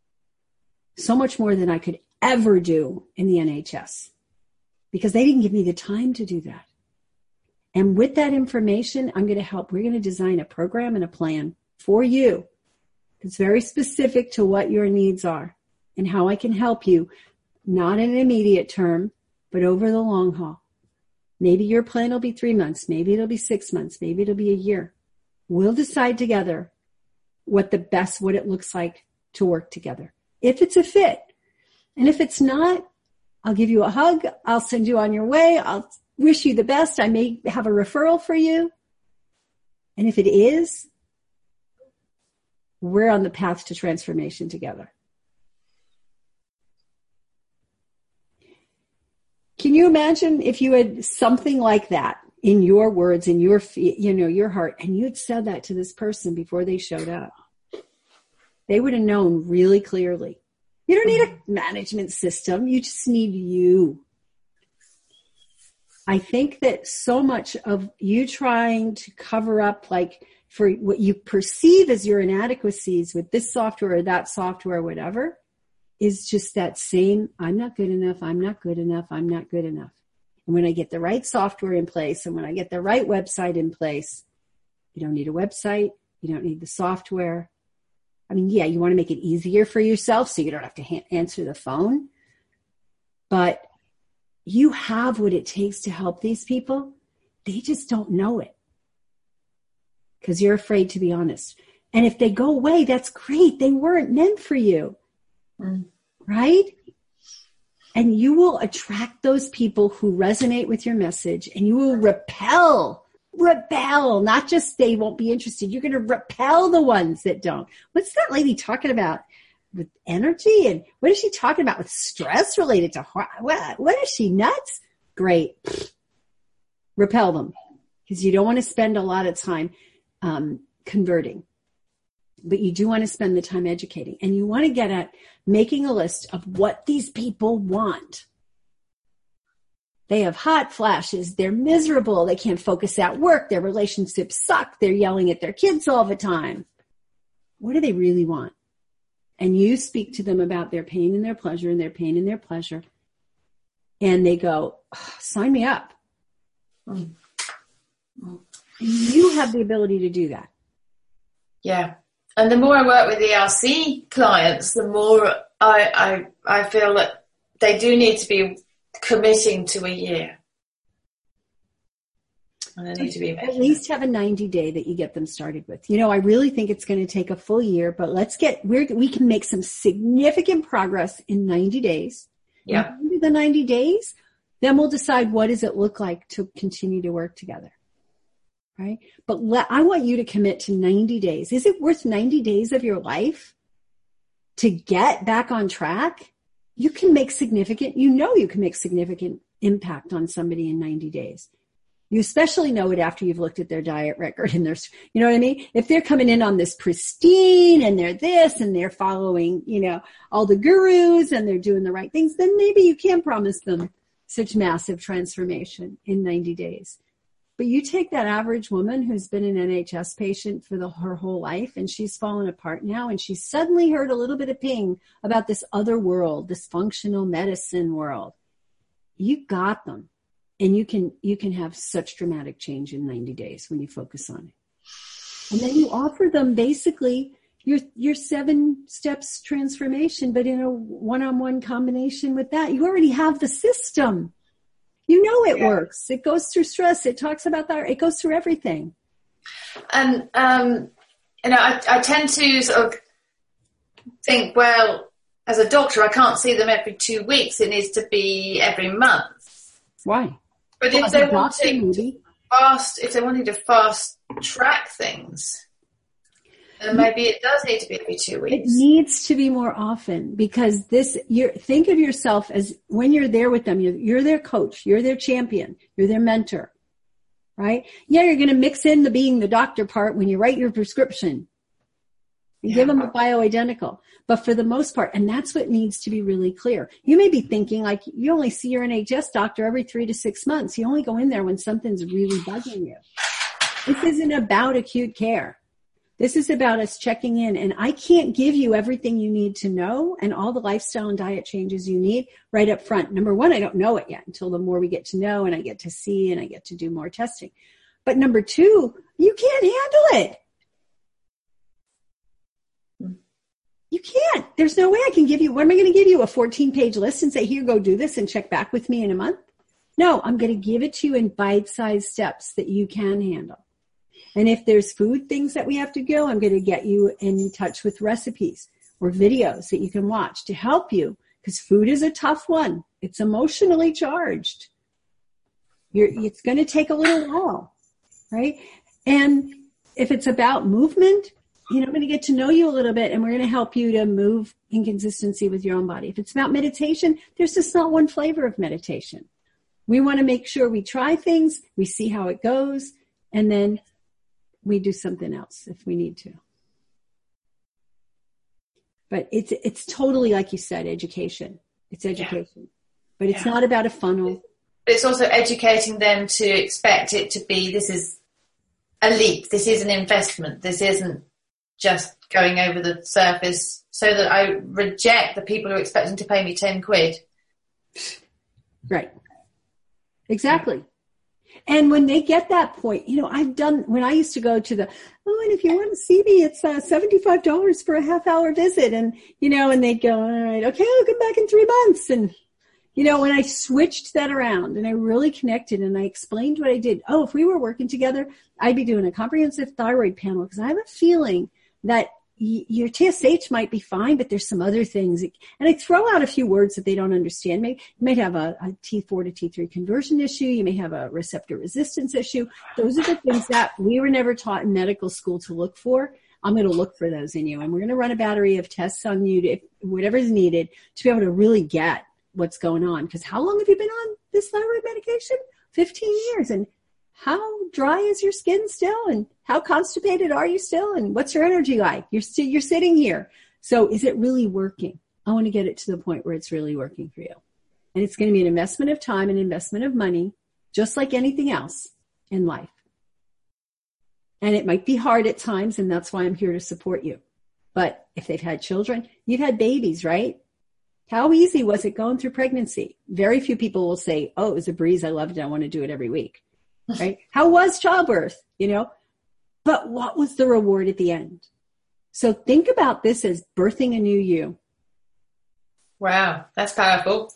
So much more than I could ever do in the N H S. Because they didn't give me the time to do that. And with that information, I'm going to help. We're going to design a program and a plan for you. It's very specific to what your needs are and how I can help you, not in an immediate term, but over the long haul. Maybe your plan will be three months. Maybe it'll be six months. Maybe it'll be a year. We'll decide together what the best, what it looks like to work together. If it's a fit. And if it's not, I'll give you a hug. I'll send you on your way. I'll wish you the best. I may have a referral for you. And if it is, we're on the path to transformation together. Can you imagine if you had something like that in your words, in your, you know, your heart, and you had said that to this person before they showed up? They would have known really clearly. You don't need a management system. You just need you. I think that so much of you trying to cover up, like, for what you perceive as your inadequacies with this software or that software or whatever, is just that same, I'm not good enough, I'm not good enough, I'm not good enough. And when I get the right software in place and when I get the right website in place, you don't need a website, you don't need the software. I mean, yeah, you want to make it easier for yourself so you don't have to ha- answer the phone. But you have what it takes to help these people. They just don't know it because you're afraid to be honest. And if they go away, that's great. They weren't meant for you. Mm. Right? And you will attract those people who resonate with your message, and you will repel, repel, not just they won't be interested. You're going to repel the ones that don't. What's that lady talking about with energy? And what is she talking about with stress related to heart? What, what is she, nuts? Great. Repel them because you don't want to spend a lot of time um, converting. But you do want to spend the time educating. And you want to get at making a list of what these people want. They have hot flashes. They're miserable. They can't focus at work. Their relationships suck. They're yelling at their kids all the time. What do they really want? And you speak to them about their pain and their pleasure and their pain and their pleasure. And they go, oh, sign me up. Mm. And you have the ability to do that. Yeah. And the more I work with E R C clients, the more I, I, I feel that they do need to be committing to a year. And they need to be at least have a ninety day that you get them started with. You know, I really think it's going to take a full year, but let's get, we're, we can make some significant progress in ninety days. Yeah. After the ninety days, then we'll decide what does it look like to continue to work together. Right? But let, I want you to commit to ninety days. Is it worth ninety days of your life to get back on track? You can make significant, you know, you can make significant impact on somebody in ninety days. You especially know it after you've looked at their diet record and their, you know what I mean? If they're coming in on this pristine and they're this and they're following, you know, all the gurus and they're doing the right things, then maybe you can promise them such massive transformation in ninety days. But you take that average woman who's been an N H S patient for the, her whole life, and she's fallen apart now, and she's suddenly heard a little bit of ping about this other world, this functional medicine world. You got them. And you can, you can have such dramatic change in ninety days when you focus on it. And then you offer them basically your, your seven steps transformation, but in a one-on-one combination with that. You already have the system. You know it yeah. works. It goes through stress. It talks about that. It goes through everything. And, um, you know, I, I tend to sort of think, well, as a doctor, I can't see them every two weeks. It needs to be every month. Why? But well, if they're wanting to fast, if they're wanting to fast track things, then maybe it does need to be every two weeks. It needs to be more often, because this, you're, think of yourself as when you're there with them, you're, you're their coach, you're their champion, you're their mentor, right? Yeah, you're going to mix in the being the doctor part when you write your prescription. You yeah. give them a bioidentical. But for the most part, and that's what needs to be really clear. You may be thinking like you only see your N H S doctor every three to six months. You only go in there when something's really bugging you. This isn't about acute care. This is about us checking in. And I can't give you everything you need to know and all the lifestyle and diet changes you need right up front. Number one, I don't know it yet until the more we get to know and I get to see and I get to do more testing. But number two, you can't handle it. You can't. There's no way I can give you, what am I going to give you, a fourteen-page list and say, here, go do this and check back with me in a month? No, I'm going to give it to you in bite-sized steps that you can handle. And if there's food things that we have to go, I'm going to get you in touch with recipes or videos that you can watch to help you, because food is a tough one. It's emotionally charged. You're, it's going to take a little while, right? And if it's about movement, you know, I'm going to get to know you a little bit, and we're going to help you to move in consistency with your own body. If it's about meditation, there's just not one flavor of meditation. We want to make sure we try things, we see how it goes, and then we do something else if we need to. But it's it's totally, like you said, education. It's education. Yeah. But it's yeah. not about a funnel. But it's also educating them to expect it to be, this is a leap, this is an investment, this isn't just going over the surface, so that I reject the people who are expecting to pay me ten quid. Right. Exactly. And when they get that point, you know, I've done, when I used to go to the, oh, and if you want to see me, it's uh, seventy-five dollars for a half hour visit. And, you know, and they'd go, all right, okay, I'll come back in three months. And, you know, when I switched that around and I really connected and I explained what I did, oh, if we were working together, I'd be doing a comprehensive thyroid panel, because I have a feeling that y- your T S H might be fine, but there's some other things. And I throw out a few words that they don't understand. Maybe you might have a, a T four to T three conversion issue. You may have a receptor resistance issue. Those are the things that we were never taught in medical school to look for. I'm going to look for those in you. And we're going to run a battery of tests on you, to, whatever is needed, to be able to really get what's going on. Because how long have you been on this thyroid medication? fifteen years. And how dry is your skin still? And how constipated are you still? And what's your energy like? You're still, you're sitting here. So is it really working? I want to get it to the point where it's really working for you. And it's going to be an investment of time and investment of money, just like anything else in life. And it might be hard at times, and that's why I'm here to support you. But if they've had children, you've had babies, right? How easy was it going through pregnancy? Very few people will say, oh, it was a breeze. I loved it. I want to do it every week. Right? How was childbirth? You know, but what was the reward at the end? So think about this as birthing a new you. Wow, that's powerful.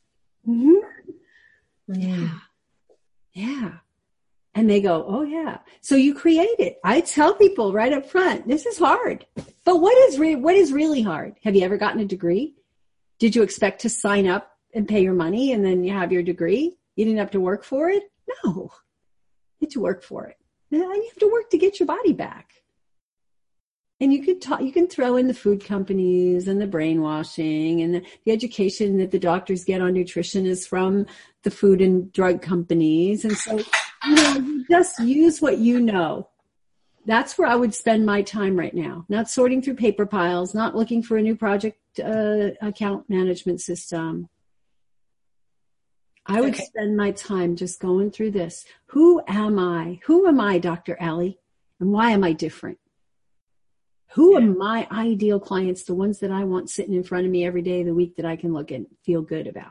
Mm-hmm. Yeah. Yeah. And they go, oh yeah. So you create it. I tell people right up front, this is hard. But what is re- what is really hard? Have you ever gotten a degree? Did you expect to sign up and pay your money and then you have your degree? You didn't have to work for it? No. You have to work for it. And you have to work to get your body back. And you can talk, you can throw in the food companies and the brainwashing and the, the education that the doctors get on nutrition is from the food and drug companies. And so, you know, just use what you know. That's where I would spend my time right now. Not sorting through paper piles, not looking for a new project uh, account management system. I would Okay. spend my time just going through this. Who am I? Who am I, Doctor Allie? And why am I different? Who Yeah. are my ideal clients, the ones that I want sitting in front of me every day of the week that I can look and feel good about?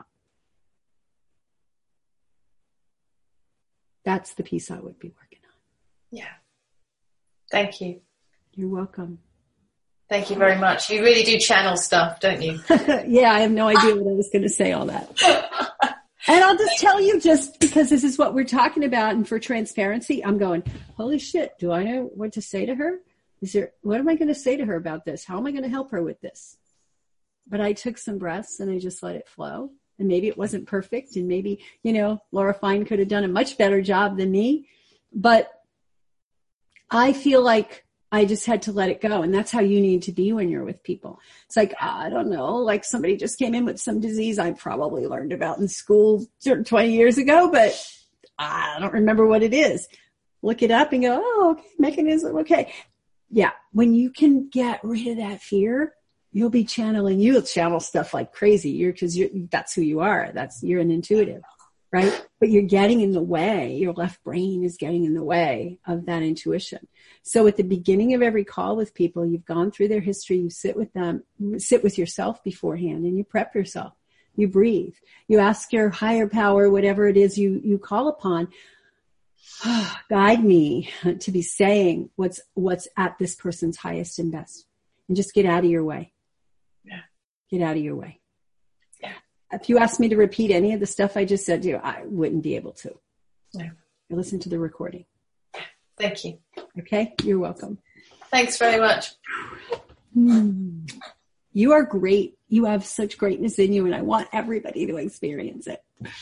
That's the piece I would be working on. Yeah. Thank you. You're welcome. Thank you very much. You really do channel stuff, don't you? Yeah, I have no idea what I was going to say all that. And I'll just tell you, just because this is what we're talking about, and for transparency, I'm going, holy shit, do I know what to say to her? Is there, what am I going to say to her about this? How am I going to help her with this? But I took some breaths and I just let it flow. And maybe it wasn't perfect. And maybe, you know, Laura Fine could have done a much better job than me. But I feel like I just had to let it go. And that's how you need to be when you're with people. It's like, I don't know, like somebody just came in with some disease I probably learned about in school twenty years ago, but I don't remember what it is. Look it up and go, oh, okay, mechanism, okay. Yeah, when you can get rid of that fear, you'll be channeling, you'll channel stuff like crazy. You're, cause you're, that's who you are. That's, you're an intuitive, right? But you're getting in the way. Your left brain is getting in the way of that intuition. So at the beginning of every call with people, you've gone through their history, you sit with them, sit with yourself beforehand, and you prep yourself. You breathe. You ask your higher power, whatever it is you, you call upon, guide me to be saying what's, what's at this person's highest and best. And just get out of your way. Yeah. Get out of your way. Yeah. If you asked me to repeat any of the stuff I just said to you, I wouldn't be able to. No. I listen to the recording. Thank you. Okay? You're welcome. Thanks very much. Mm. You are great. You have such greatness in you, and I want everybody to experience it.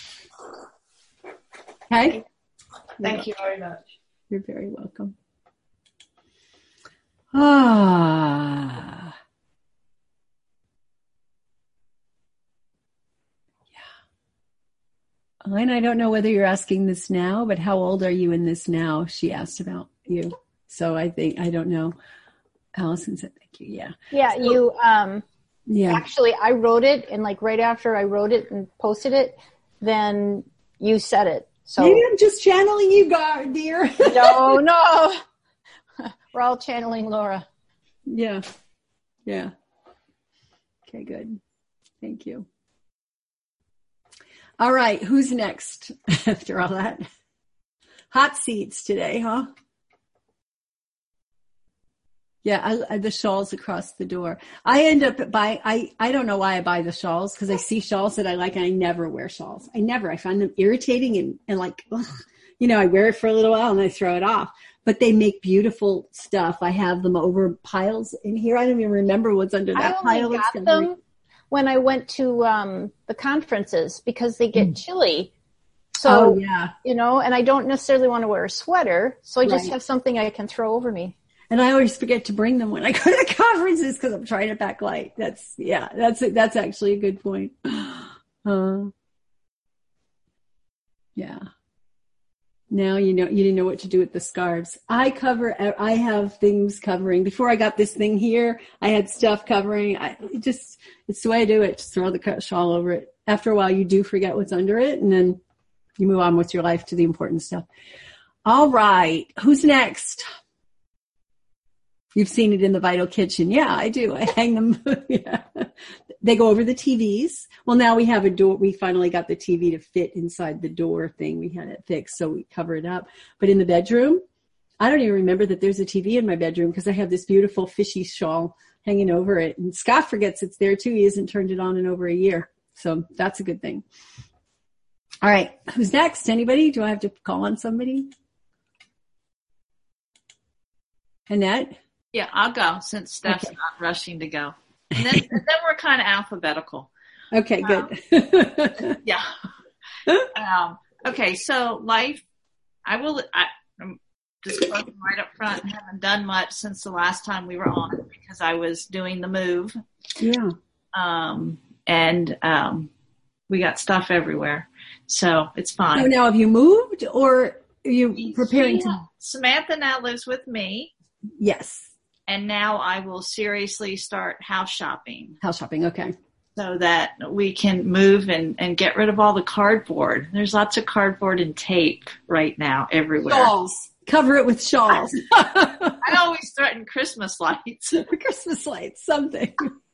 Okay? Thank you very much. You're very welcome. Ah. Yeah. Elaine, I don't know whether you're asking this now, but how old are you in this now? She asked about you. So I think, I don't know. Allison said, thank you. Yeah. Yeah, so, you, um, yeah. actually, I wrote it, and like right after I wrote it and posted it, then you said it. So maybe I'm just channeling you, God, dear. no, no. We're all channeling Laura. Yeah. Yeah. Okay, good. Thank you. All right. Who's next after all that? Hot seats today, huh? Yeah, I, I, the shawls across the door. I end up buying, I, I don't know why I buy the shawls, because I see shawls that I like and I never wear shawls. I never. I find them irritating and, and like, ugh. You know, I wear it for a little while and I throw it off. But they make beautiful stuff. I have them over piles in here. I don't even remember what's under that I pile. only got them when I went to um, the conferences because they get mm. chilly. So, oh, yeah. you know, and I don't necessarily want to wear a sweater. So I just right. have something I can throw over me. And I always forget to bring them when I go to the conferences because I'm trying to pack light. That's, yeah, that's, that's actually a good point. Uh, yeah. Now you know, you didn't know what to do with the scarves. I cover, I have things covering. Before I got this thing here, I had stuff covering. I it just, it's the way I do it. Just throw the shawl over it. After a while, you do forget what's under it, and then you move on with your life to the important stuff. All right. Who's next? You've seen it in the Vital Kitchen. Yeah, I do. I hang them. Yeah. They go over the T Vs. Well, now we have a door. We finally got the T V to fit inside the door thing. We had it fixed, so we cover it up. But in the bedroom, I don't even remember that there's a T V in my bedroom because I have this beautiful fishy shawl hanging over it. And Scott forgets it's there too. He hasn't turned it on in over a year. So that's a good thing. All right. Who's next? Anybody? Do I have to call on somebody? Annette? Yeah, I'll go since Steph's okay. not rushing to go. And then, and then we're kind of alphabetical. Okay, good. Um, yeah. Um, okay, so life, I will, I, I'm just closing right up front. I haven't done much since the last time we were on because I was doing the move. Yeah. Um, and um, we got stuff everywhere. So it's fine. So now have you moved or are you preparing yeah. to? Samantha now lives with me. Yes. And now I will seriously start house shopping. House shopping, okay. so that we can move and, and get rid of all the cardboard. There's lots of cardboard and tape right now everywhere. Shawls. Cover it with shawls. I always threaten Christmas lights. Christmas lights, something.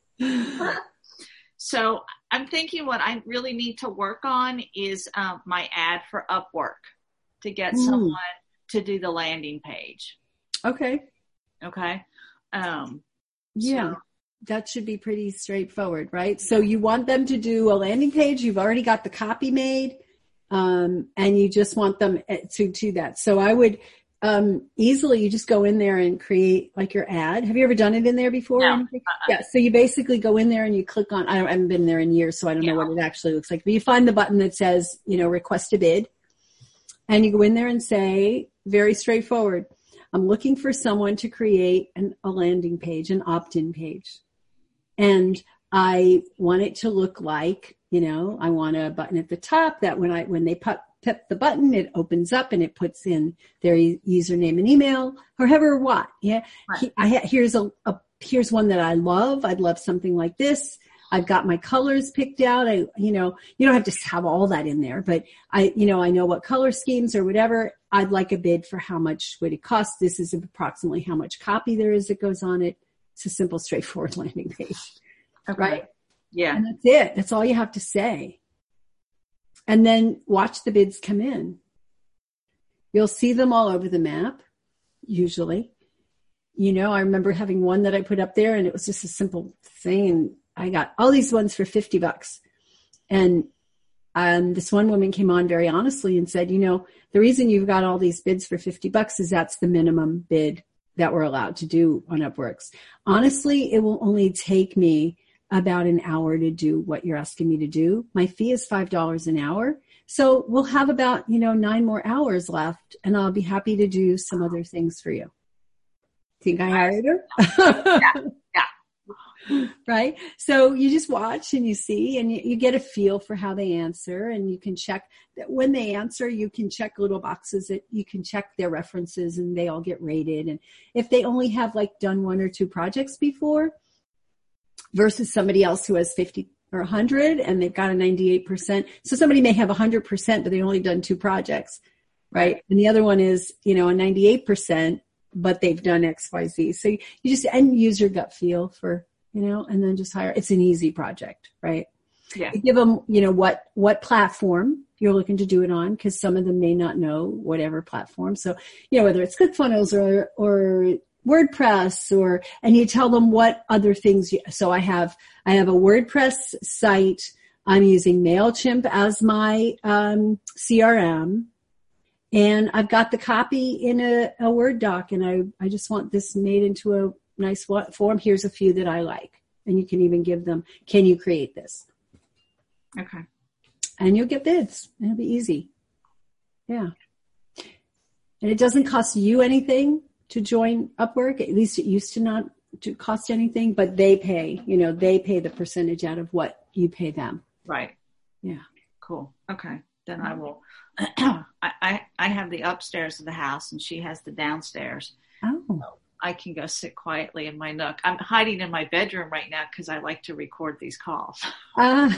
So I'm thinking what I really need to work on is um, my ad for Upwork to get mm. someone to do the landing page. Okay. Okay. Um, yeah. So. That should be pretty straightforward, right? So you want them to do a landing page. You've already got the copy made, um, and you just want them to do that. So I would um, easily, you just go in there and create like your ad. Have you ever done it in there before? No. Uh-uh. Yeah. So you basically go in there and you click on, I, don't, I haven't been there in years, so I don't yeah. know what it actually looks like. But you find the button that says, you know, request a bid. And you go in there and say, very straightforward, I'm looking for someone to create an, a landing page, an opt-in page. And I want it to look like, you know, I want a button at the top that when I, when they put, tap the button, it opens up and it puts in their username and email, or however what. Yeah. Right. I, here's a, a, here's one that I love. I'd love something like this. I've got my colors picked out. I, you know, you don't have to have all that in there, but I, you know, I know what color schemes or whatever. I'd like a bid for how much would it cost. This is approximately how much copy there is that goes on it. It's a simple, straightforward landing page. Okay. Right? Yeah. And that's it. That's all you have to say. And then watch the bids come in. You'll see them all over the map, usually. You know, I remember having one that I put up there and it was just a simple thing. And I got all these ones for fifty bucks. And um, this one woman came on very honestly and said, you know, the reason you've got all these bids for fifty bucks is that's the minimum bid that we're allowed to do on Upworks. Honestly, it will only take me about an hour to do what you're asking me to do. My fee is five dollars an hour. So we'll have about, you know, nine more hours left and I'll be happy to do some other things for you. Think I hired her? Yeah. Yeah. Right? So you just watch and you see and you, you get a feel for how they answer, and you can check that when they answer, you can check little boxes that you can check their references and they all get rated. And if they only have like done one or two projects before versus somebody else who has fifty or one hundred and they've got a ninety-eight percent. So somebody may have one hundred percent, but they've only done two projects, right? And the other one is, you know, a ninety-eight percent, but they've done X, Y, Z. So you just, and use your gut feel for, you know, and then just hire. It's an easy project, right? Yeah. You give them, you know, what, what platform you're looking to do it on, because some of them may not know whatever platform. So, you know, whether it's ClickFunnels or, or WordPress or, and you tell them what other things you, so I have, I have a WordPress site. I'm using MailChimp as my, um, C R M. And I've got the copy in a, a Word doc, and I, I just want this made into a nice form. Here's a few that I like. And you can even give them, can you create this? Okay. And you'll get bids. It'll be easy. Yeah. And it doesn't cost you anything to join Upwork. At least it used to not to cost anything, but they pay, you know, they pay the percentage out of what you pay them. Right. Yeah. Cool. Okay. Then I will. I, I, I have the upstairs of the house and she has the downstairs. Oh. So I can go sit quietly in my nook. I'm hiding in my bedroom right now because I like to record these calls. Ah.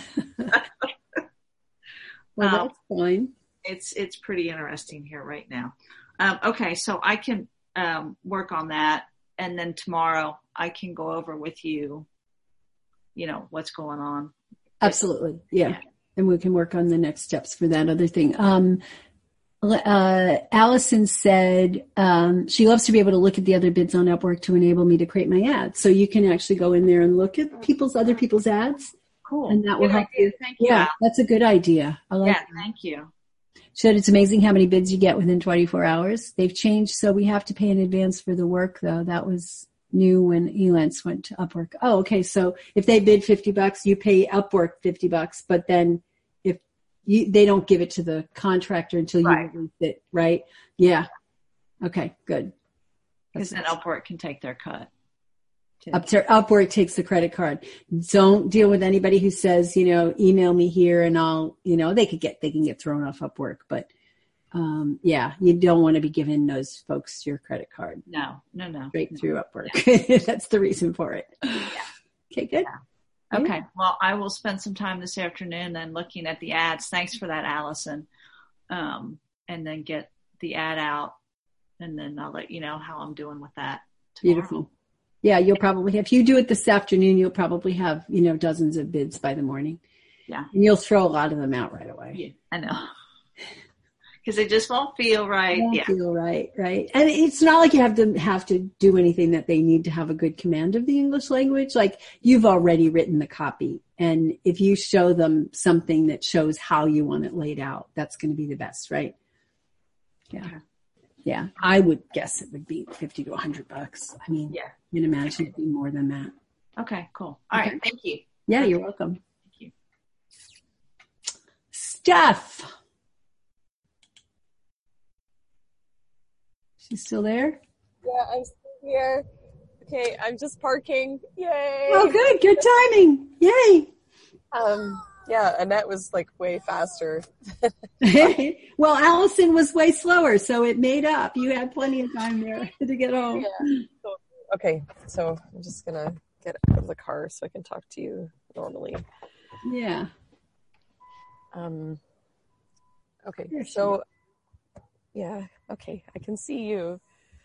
Well, um, that's fine. It's, it's pretty interesting here right now. Um, okay. So I can um, work on that. And then tomorrow I can go over with you, you know, what's going on. Absolutely. Yeah. yeah. And we can work on the next steps for that other thing. Um, uh, Allison said um, she loves to be able to look at the other bids on Upwork to enable me to create my ads. So you can actually go in there and look at people's other people's ads. Cool. And that will good help idea. you. Thank you. Yeah, that's a good idea. I like yeah, that. thank you. She said it's amazing how many bids you get within twenty-four hours. They've changed, so we have to pay in advance for the work, though. That was new when Elance went to Upwork. Oh, okay. So if they bid fifty bucks, you pay Upwork fifty bucks, but then if you, they don't give it to the contractor until you right. release it, right? Yeah. Okay, good. Because then Upwork can take their cut. Up to, Upwork takes the credit card. Don't deal with anybody who says, you know, email me here and I'll, you know, they could get, they can get thrown off Upwork, but um, yeah, you don't want to be giving those folks your credit card. No, no, no. Straight no. through Upwork. Yeah. That's the reason for it. Yeah. Okay, good. Okay. Well, I will spend some time this afternoon then looking at the ads. Thanks for that, Allison. Um, and then get the ad out, and then I'll let you know how I'm doing with that tomorrow. Beautiful. Yeah, you'll probably, if you do it this afternoon, you'll probably have, you know, dozens of bids by the morning. Yeah. And you'll throw a lot of them out right away. Yeah, I know. Because it just won't feel right. Won't yeah. feel right, right. And it's not like you have to have to do anything that they need to have a good command of the English language. Like, you've already written the copy. And if you show them something that shows how you want it laid out, that's going to be the best, right? Yeah. Okay. Yeah. I would guess it would be fifty to a hundred bucks. I mean, Yeah. you can imagine it'd be more than that. Okay, cool. All Okay. right. Thank you. Yeah, you're welcome. Thank you. Steph. She's still there? Yeah, I'm still here. Okay, I'm just parking. Yay! Oh, good. Good timing. Yay. Um, yeah, Annette was like way faster. Well, Allison was way slower, so it made up. You had plenty of time there to get home. Yeah. So, okay, so I'm just gonna get out of the car so I can talk to you normally. Yeah. Um. Okay, There she so yeah, okay, I can see you.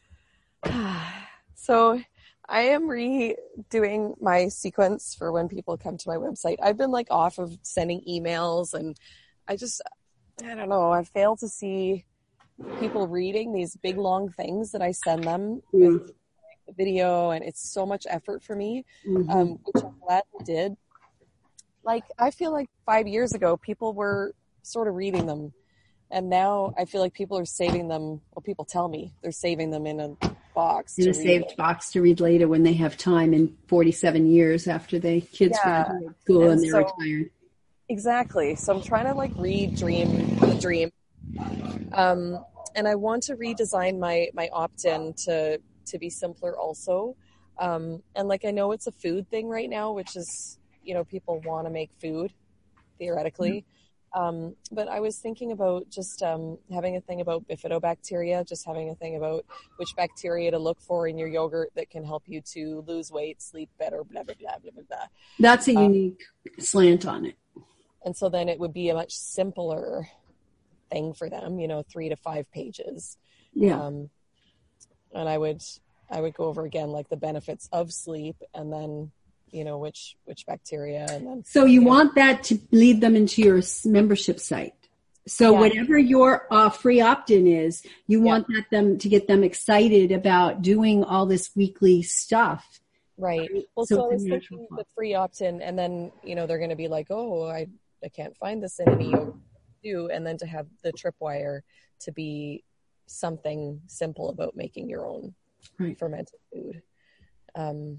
So I am redoing my sequence for when people come to my website. I've been like off of sending emails, and I just, I don't know, I fail to see people reading these big long things that I send them with the video, and it's so much effort for me, Mm-hmm. um, which I'm glad I did. Like, I feel like five years ago, people were sort of reading them. And now I feel like people are saving them. Well, people tell me they're saving them in a box. In to a read saved it. box to read later when they have time in forty-seven years after they kids Yeah. graduate school And and they're so- retired. Exactly. So I'm trying to like re-dream the dream. Um, and I want to redesign my, my opt-in to, to be simpler also. Um, and like, I know it's a food thing right now, which is, you know, people want to make food theoretically. Um, but I was thinking about just um, having a thing about bifidobacteria, just having a thing about which bacteria to look for in your yogurt that can help you to lose weight, sleep better, blah, blah, blah, blah, blah, blah. That's a Um, unique slant on it. And so then it would be a much simpler thing for them, you know, three to five pages. Yeah. Um, and I would, I would go over again, like the benefits of sleep, and then, you know, which, which bacteria, and then. So you know, want that to lead them into your s- membership site. So Yeah. whatever your uh, free opt-in is, you Yeah. want that them to get them excited about doing all this weekly stuff. Right. Well, So so, I it's was a natural thinking flow. the free opt-in, and then, you know, they're going to be like, oh, I, I can't find this in any yoga do, and then to have the tripwire to be something simple about making your own Right. fermented food. Um,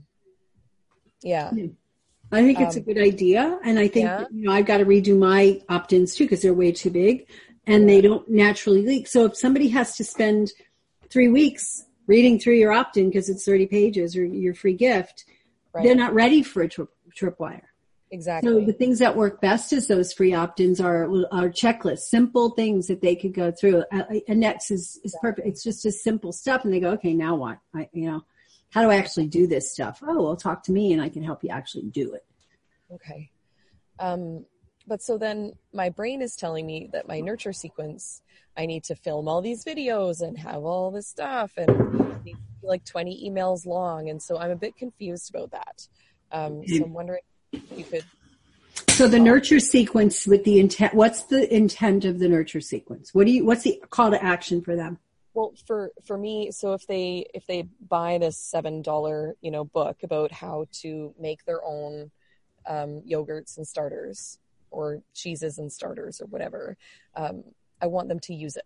yeah. I think it's a Um, good idea. And I think, yeah. that, you know, I've got to redo my opt-ins too because they're way too big and they don't naturally leak. So if somebody has to spend three weeks reading through your opt-in because it's thirty pages or your free gift, Right. they're not ready for a trip, tripwire. Exactly. So the things that work best as those free opt-ins are, are checklists, simple things that they could go through. Uh, Annette's is, is perfect. It's just a simple stuff. And they go, okay, now what? I, you know, how do I actually do this stuff? Oh, well, talk to me and I can help you actually do it. Okay. Um, but so then my brain is telling me that my nurture sequence, I need to film all these videos and have all this stuff, and it needs to be like twenty emails long. And so I'm a bit confused about that. Um, so I'm wondering if you could. So the nurture sequence with the intent, what's the intent of the nurture sequence? What do you, what's the call to action for them? Well, for, for me, so if they, if they buy this seven dollar, you know, book about how to make their own, um, yogurts and starters or cheeses and starters or whatever, um, I want them to use it.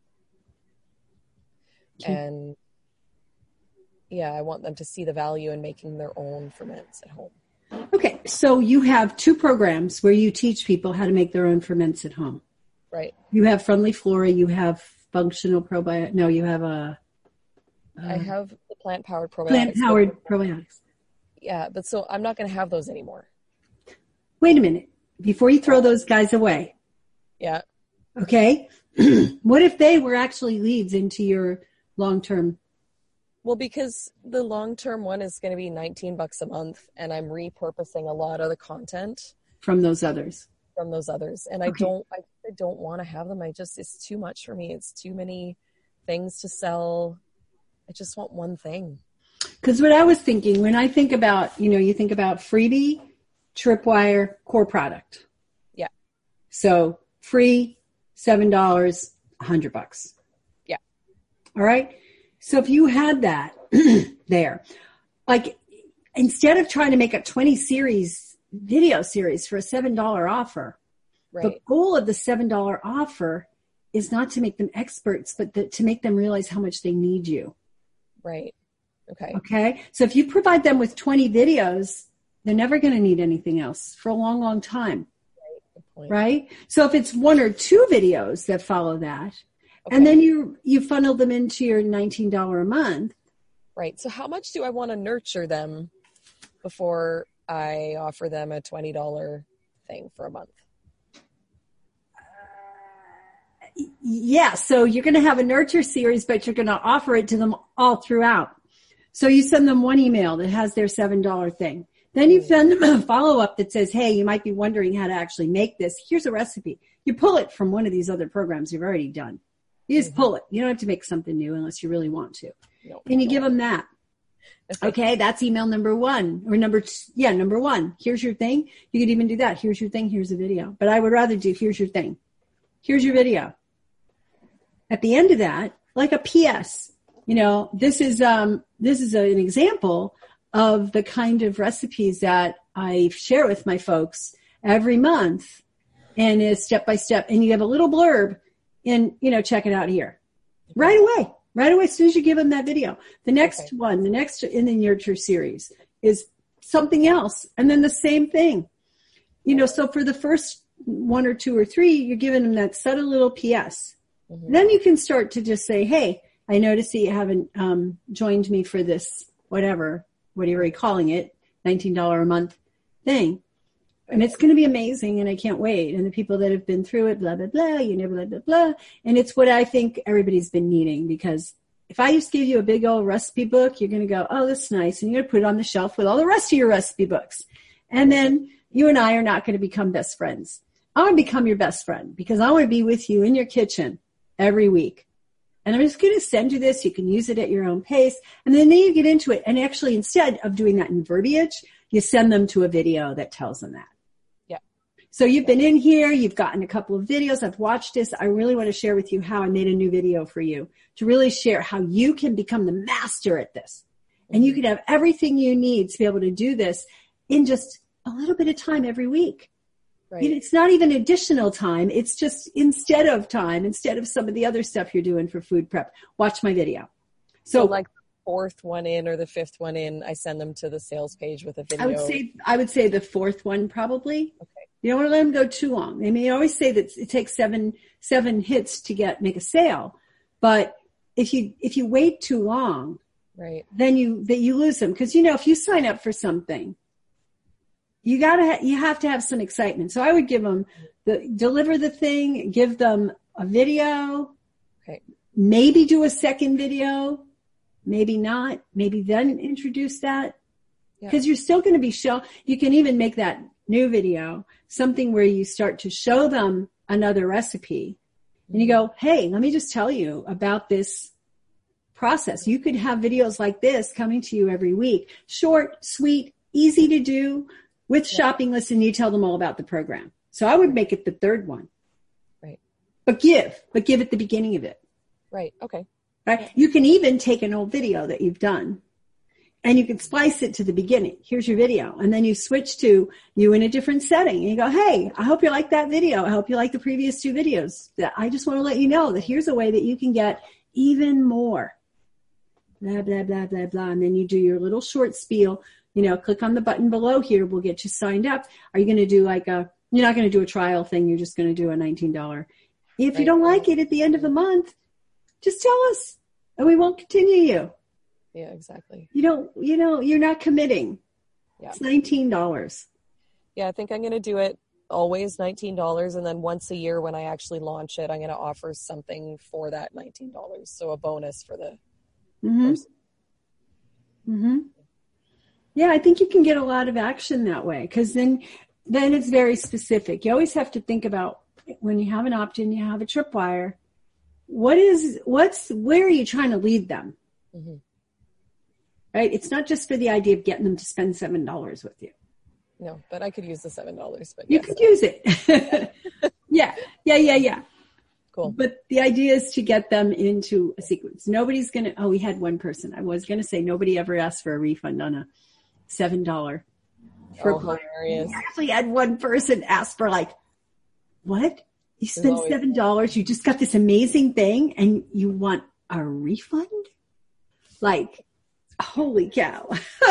Okay. And yeah, I want them to see the value in making their own ferments at home. Okay. So you have two programs where you teach people how to make their own ferments at home. Right. You have Friendly Flora, you have functional probiotics. No, you have a, I have the plant powered probiotics. plant powered probiotics. Yeah. But so I'm not going to have those anymore. Wait a minute. Before you throw those guys away. Yeah. Okay. What if they were actually leads into your long-term Well, because the long-term one is going to be nineteen bucks a month, and I'm repurposing a lot of the content from those others. From those others, and okay. I don't, I, I don't want to have them. I just, it's too much for me. It's too many things to sell. I just want one thing. Because what I was thinking, when I think about, you know, you think about freebie, Tripwire, core product. Yeah. So free, seven dollars, a hundred bucks. Yeah. All right. So if you had that there, like instead of trying to make a twenty series video series for a seven dollar offer, right. The goal of the seven dollar offer is not to make them experts, but the, to make them realize how much they need you. Right. Okay. Okay. So if you provide them with twenty videos, they're never going to need anything else for a long, long time. Right. Good point. Right. So if it's one or two videos that follow that, okay. And then you, you funnel them into your nineteen dollars a month. Right. So how much do I want to nurture them before I offer them a twenty dollars thing for a month? Yeah, so you're going to have a nurture series, but you're going to offer it to them all throughout. So you send them one email that has their seven dollar thing. Then you send them a follow-up that says, hey, you might be wondering how to actually make this. Here's a recipe. You pull it from one of these other programs you've already done. You just mm-hmm. pull it. You don't have to make something new unless you really want to. No, and you no. give them that. Okay, that's email number one. Or number two, yeah, number one. Here's your thing. You could even do that. Here's your thing. Here's a video. But I would rather do here's your thing. Here's your video. At the end of that, like a P S, you know, this is, um, this is a, an example of the kind of recipes that I share with my folks every month, and is step by step. And you have a little blurb and, you know, check it out here right away, right away. As soon as you give them that video, the next okay. one, the next in the nurture series is something else. And then the same thing, you know, so for the first one or two or three, you're giving them that subtle little P S. Mm-hmm. Then you can start to just say, hey, I noticed that you haven't um, joined me for this, whatever, whatever you're calling it, nineteen dollars a month thing. And it's going to be amazing, and I can't wait. And the people that have been through it, blah, blah, blah, you know, blah, blah, blah. And it's what I think everybody's been needing, because if I just give you a big old recipe book, you're going to go, oh, that's nice. And you're going to put it on the shelf with all the rest of your recipe books. And then you and I are not going to become best friends. I want to become your best friend, because I want to be with you in your kitchen every week. And I'm just going to send you this. You can use it at your own pace. And then, then you get into it. And actually, instead of doing that in verbiage, you send them to a video that tells them that. Yeah. So you've been in here. You've gotten a couple of videos. I've watched this. I really want to share with you how I made a new video for you, to really share how you can become the master at this. And you can have everything you need to be able to do this in just a little bit of time every week. Right. It's not even additional time. It's just instead of time, instead of some of the other stuff you're doing for food prep, watch my video. So, so like the fourth one in or the fifth one in, I send them to the sales page with a video. I would say, I would say the fourth one probably. Okay. You don't want to let them go too long. They may always say that it takes seven, seven hits to get, make a sale. But if you, if you wait too long, right, then you, that you lose them. Cause you know, if you sign up for something, you gotta, ha- you have to have some excitement. So I would give them the, deliver the thing, give them a video, okay, maybe do a second video, maybe not, maybe then introduce that. Yeah. Cause you're still going to be show, you can even make that new video something where you start to show them another recipe and you go, hey, let me just tell you about this process. You could have videos like this coming to you every week, short, sweet, easy to do, with yeah. shopping lists, and you tell them all about the program. So I would make it the third one. Right. But give, but give at the beginning of it. Right. Okay. Right. You can even take an old video that you've done and you can splice it to the beginning. Here's your video. And then you switch to you in a different setting and you go, hey, I hope you like that video. I hope you like the previous two videos. That I just want to let you know that here's a way that you can get even more. Blah, blah, blah, blah, blah. And then you do your little short spiel. You know, click on the button below here. We'll get you signed up. Are you going to do like a, you're not going to do a trial thing. You're just going to do a nineteen dollars. If right. you don't like it at the end of the month, just tell us and we won't continue you. Yeah, exactly. You don't, you know, you're not committing. Yeah. It's nineteen dollars. Yeah, I think I'm going to do it always nineteen dollars. And then once a year when I actually launch it, I'm going to offer something for that nineteen dollars. So a bonus for the mm-hmm. person. Mm-hmm. Yeah, I think you can get a lot of action that way because then, then it's very specific. You always have to think about when you have an opt-in, you have a tripwire. What is, what's, where are you trying to lead them? Mm-hmm. Right? It's not just for the idea of getting them to spend seven dollars with you. No, but I could use the seven dollars. But you yes. could use it. yeah, yeah, yeah, yeah. Cool. But the idea is to get them into a sequence. Nobody's going to, oh, we had one person. I was going to say nobody ever asked for a refund on a seven dollars. Oh, hilarious. We actually had one person ask for like, what? You spent always- seven dollars. You just got this amazing thing and you want a refund? Like, holy cow.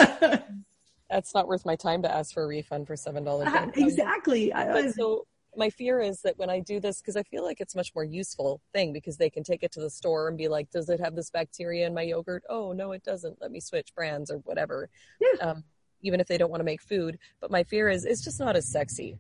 That's not worth my time to ask for a refund for seven dollars. Uh, exactly. I But was, so my fear is that when I do this, because I feel like it's a much more useful thing because they can take it to the store and be like, does it have this bacteria in my yogurt? Oh, no, it doesn't. Let me switch brands or whatever. Yeah. Um, even if they don't want to make food. But my fear is it's just not as sexy.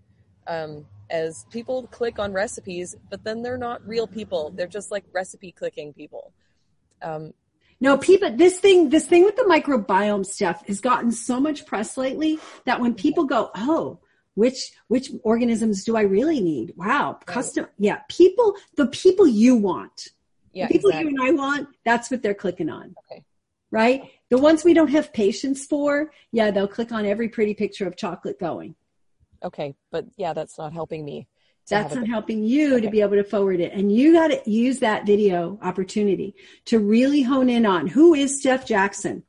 Um, as people click on recipes, but then they're not real people. They're just like recipe clicking people. Um, No, people, this thing, this thing with the microbiome stuff has gotten so much press lately that when people go, oh, which, which organisms do I really need? Wow. Custom. Yeah. People, the people you want, yeah, the people exactly. you and I want, that's what they're clicking on. Okay. Right. The ones we don't have patience for. Yeah. They'll click on every pretty picture of chocolate going. Okay. But yeah, that's not helping me. That's not a- helping you okay. to be able to forward it. And you got to use that video opportunity to really hone in on who is Steph Jackson?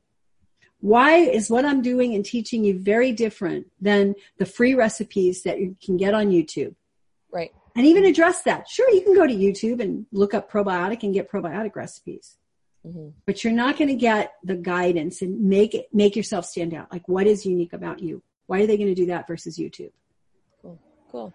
Why is what I'm doing and teaching you very different than the free recipes that you can get on YouTube? Right. And even address that. Sure, you can go to YouTube and look up probiotic and get probiotic recipes. Mm-hmm. But you're not going to get the guidance and make it, make yourself stand out. Like, what is unique about you? Why are they going to do that versus YouTube? Cool. Cool.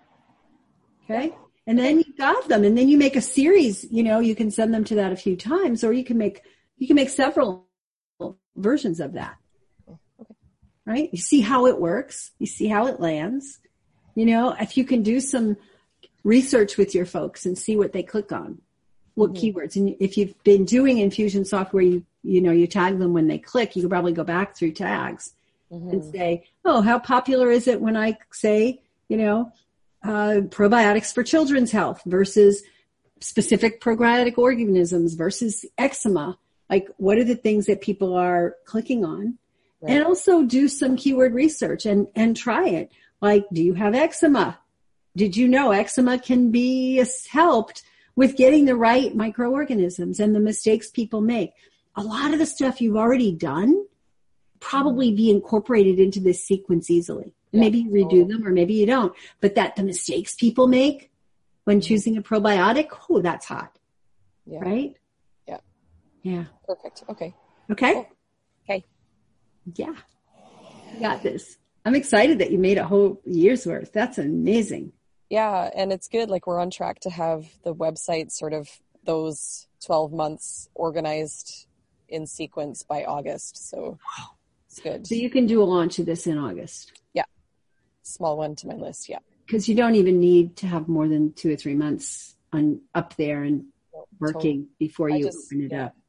Okay. And then you got them, and then you make a series, you know, you can send them to that a few times, or you can make, you can make several versions of that. Okay. Right? You see how it works. You see how it lands. You know, if you can do some research with your folks and see what they click on, what mm-hmm. keywords. And if you've been doing Infusion software, you, you know, you tag them when they click, you can probably go back through tags mm-hmm. and say, oh, how popular is it when I say, you know, Uh, probiotics for children's health versus specific probiotic organisms versus eczema. Like, what are the things that people are clicking on? Right. And also do some keyword research and, and try it. Like, do you have eczema? Did you know eczema can be helped with getting the right microorganisms and the mistakes people make? A lot of the stuff you've already done probably be incorporated into this sequence easily. Yeah. Maybe you redo them or maybe you don't. But that the mistakes people make when choosing a probiotic, oh, that's hot. Yeah. Right? Yeah. Yeah. Perfect. Okay. Okay? Cool. Okay. Yeah. You got this. I'm excited that you made a whole year's worth. That's amazing. Yeah. And it's good. Like, we're on track to have the website sort of those twelve months organized in sequence by August. So it's good. So you can do a launch of this in August. Yeah. Small one to my list. Yeah. Because you don't even need to have more than two or three months on up there and no, working totally. before you just, open it yeah. up.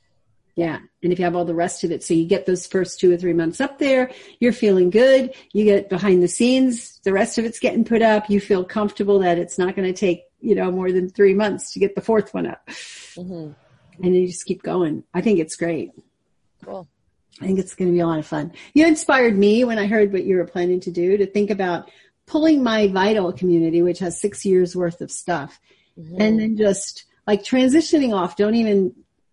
Yeah. And if you have all the rest of it, so you get those first two or three months up there, you're feeling good. You get behind the scenes, the rest of it's getting put up. You feel comfortable that it's not going to take, you know, more than three months to get the fourth one up. Mm-hmm. And you just keep going. I think it's great. Cool. I think it's going to be a lot of fun. You inspired me when I heard what you were planning to do, to think about pulling my Vital community, which has six years worth of stuff, mm-hmm. and then just like transitioning off. Don't even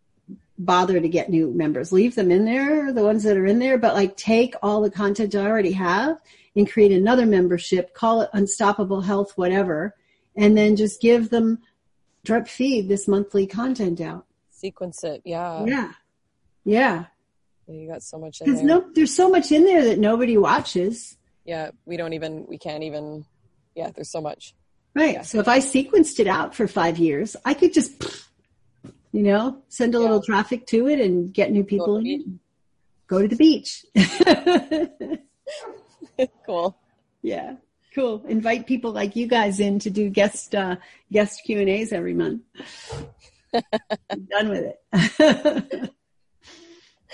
bother to get new members. Leave them in there, the ones that are in there, but like take all the content I already have and create another membership, call it Unstoppable Health, whatever, and then just give them drip feed this monthly content out. Sequence it. Yeah. Yeah. Yeah. You got so much in Because there. no, there's so much in there that nobody watches. Yeah, we don't even, we can't even, yeah, there's so much. Right. Yeah. So if I sequenced it out for five years, I could just, you know, send a yeah. little traffic to it and get new people in. Go to the beach. Cool. Yeah. Cool. Invite people like you guys in to do guest, uh, guest Q and A's every month. I'm done with it.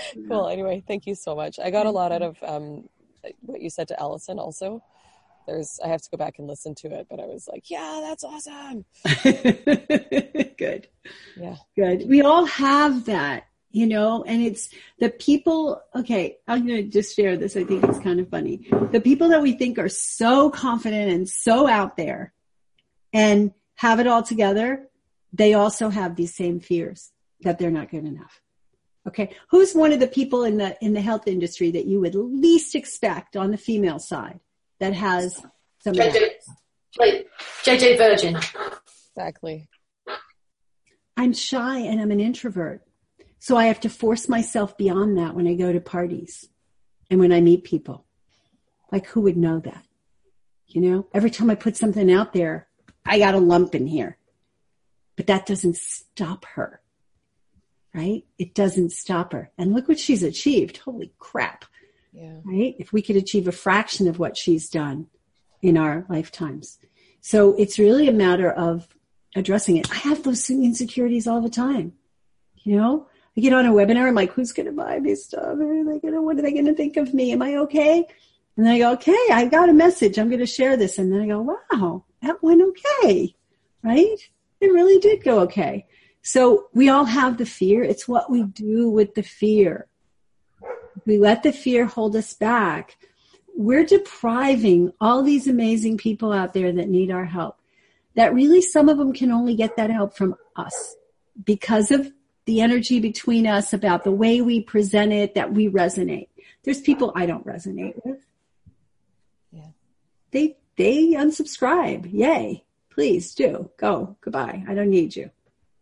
Cool. Anyway, thank you so much. I got a lot out of um, what you said to Allison also. There's, I have to go back and listen to it, but I was like, yeah, that's awesome. Good. Yeah. Good. We all have that, you know, and it's the people. Okay. I'm going to just share this. I think it's kind of funny. The people that we think are so confident and so out there and have it all together, they also have these same fears that they're not good enough. Okay. Who's one of the people in the, in the health industry that you would least expect on the female side that has some J J, wait, J J Virgin. Exactly. I'm shy and I'm an introvert. So I have to force myself beyond that when I go to parties and when I meet people. Like, who would know that? You know, every time I put something out there, I got a lump in here. But that doesn't stop her, right? It doesn't stop her. And look what she's achieved. Holy crap. Yeah. Right? If we could achieve a fraction of what she's done in our lifetimes. So it's really a matter of addressing it. I have those insecurities all the time. You know, I get on a webinar. I'm like, who's going to buy me stuff? Are they gonna, what are they going to think of me? Am I okay? And then I go, okay, I got a message. I'm going to share this. And then I go, wow, that went okay. Right? It really did go okay. So we all have the fear. It's what we do with the fear. If we let the fear hold us back, we're depriving all these amazing people out there that need our help. That really, some of them can only get that help from us because of the energy between us, about the way we present it, that we resonate. There's people I don't resonate with. Yeah. They, they unsubscribe. Yay. Please do. Go. Goodbye. I don't need you.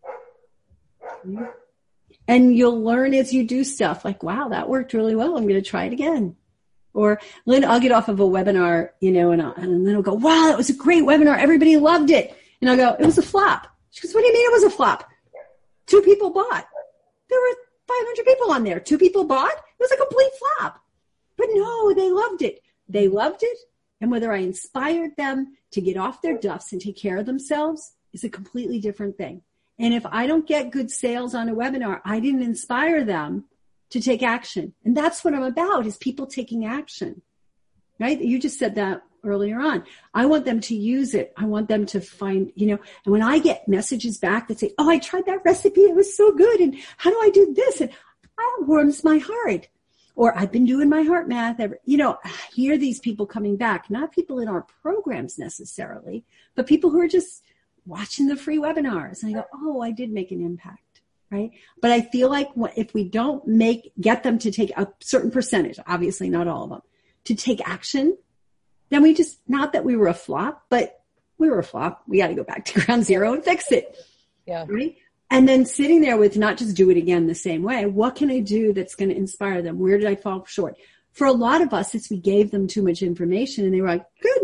And you'll learn as you do stuff like, wow, that worked really well. I'm going to try it again. Or Lynn, I'll get off of a webinar, you know, and, I'll, and then I'll go, wow, that was a great webinar. Everybody loved it. And I'll go, it was a flop. She goes, what do you mean it was a flop? Two people bought. There were five hundred people on there. Two people bought. It was a complete flop. But no, they loved it. They loved it. And whether I inspired them to get off their duffs and take care of themselves is a completely different thing. And if I don't get good sales on a webinar, I didn't inspire them to take action. And that's what I'm about, is people taking action, right? You just said that earlier on. I want them to use it. I want them to find, you know, and when I get messages back that say, oh, I tried that recipe. It was so good. And how do I do this? And that warms my heart. Or I've been doing my heart math. Every, you know, I hear these people coming back, not people in our programs necessarily, but people who are just watching the free webinars. And I go, oh, I did make an impact, right? But I feel like if we don't make, get them to take a certain percentage, obviously not all of them, to take action, then we just, not that we were a flop, but we were a flop. We got to go back to ground zero and fix it. Yeah. Right? And then sitting there with not just do it again the same way. What can I do that's going to inspire them? Where did I fall short? For a lot of us, it's we gave them too much information and they were like, good,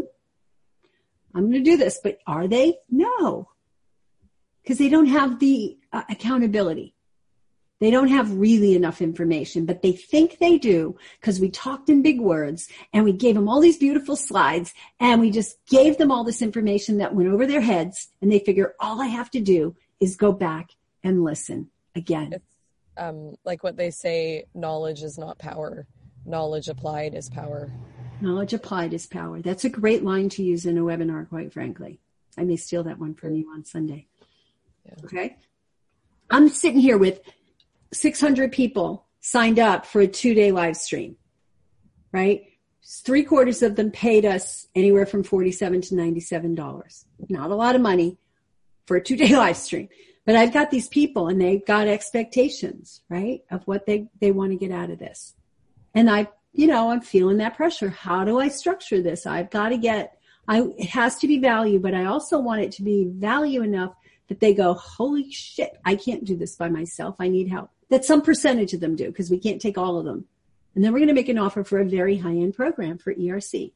I'm going to do this. But are they? No. Because they don't have the uh, accountability. They don't have really enough information, but they think they do because we talked in big words and we gave them all these beautiful slides and we just gave them all this information that went over their heads and they figure all I have to do is go back and listen again. It's um, like what they say, knowledge is not power. Knowledge applied is power. Knowledge applied is power. That's a great line to use in a webinar, quite frankly. I may steal that one from you on Sunday. Yeah. Okay. I'm sitting here with six hundred people signed up for a two-day live stream, right? Three quarters of them paid us anywhere from forty-seven to ninety-seven dollars. Not a lot of money for a two-day live stream. But I've got these people and they've got expectations, right, of what they, they want to get out of this. And I, you know, I'm feeling that pressure. How do I structure this? I've got to get, I, it has to be value, but I also want it to be value enough that they go, holy shit, I can't do this by myself. I need help. That some percentage of them do, because we can't take all of them. And then we're going to make an offer for a very high-end program for E R C.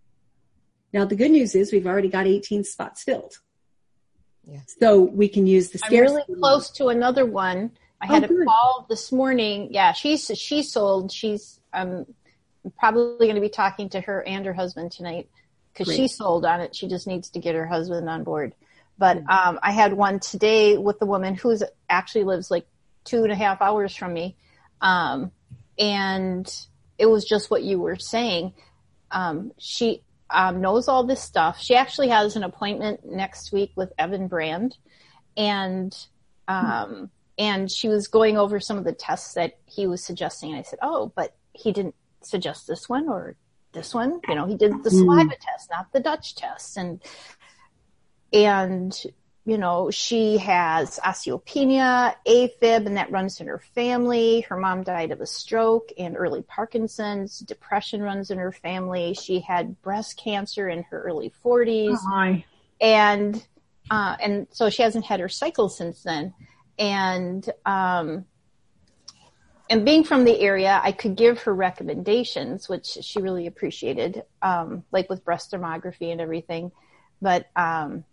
Now, the good news is we've already got eighteen spots filled. Yeah. So we can use the I'm really close to another one. I had oh, a call this morning. Yeah, she's she sold. She's um probably going to be talking to her and her husband tonight because she sold on it. She just needs to get her husband on board. But mm-hmm. um I had one today with the woman who's actually lives like two and a half hours from me. Um and it was just what you were saying. Um, she um, knows all this stuff. She actually has an appointment next week with Evan Brand, and um, and she was going over some of the tests that he was suggesting. And I said, oh, but he didn't suggest this one or this one. You know, he did the saliva mm. test, not the Dutch test. And, and, you know, she has osteopenia, AFib, and that runs in her family. Her mom died of a stroke and early Parkinson's. Depression runs in her family. She had breast cancer in her early forties. Oh, and, uh, and so she hasn't had her cycle since then. And, um, and being from the area, I could give her recommendations, which she really appreciated, um, like with breast thermography and everything. But, um,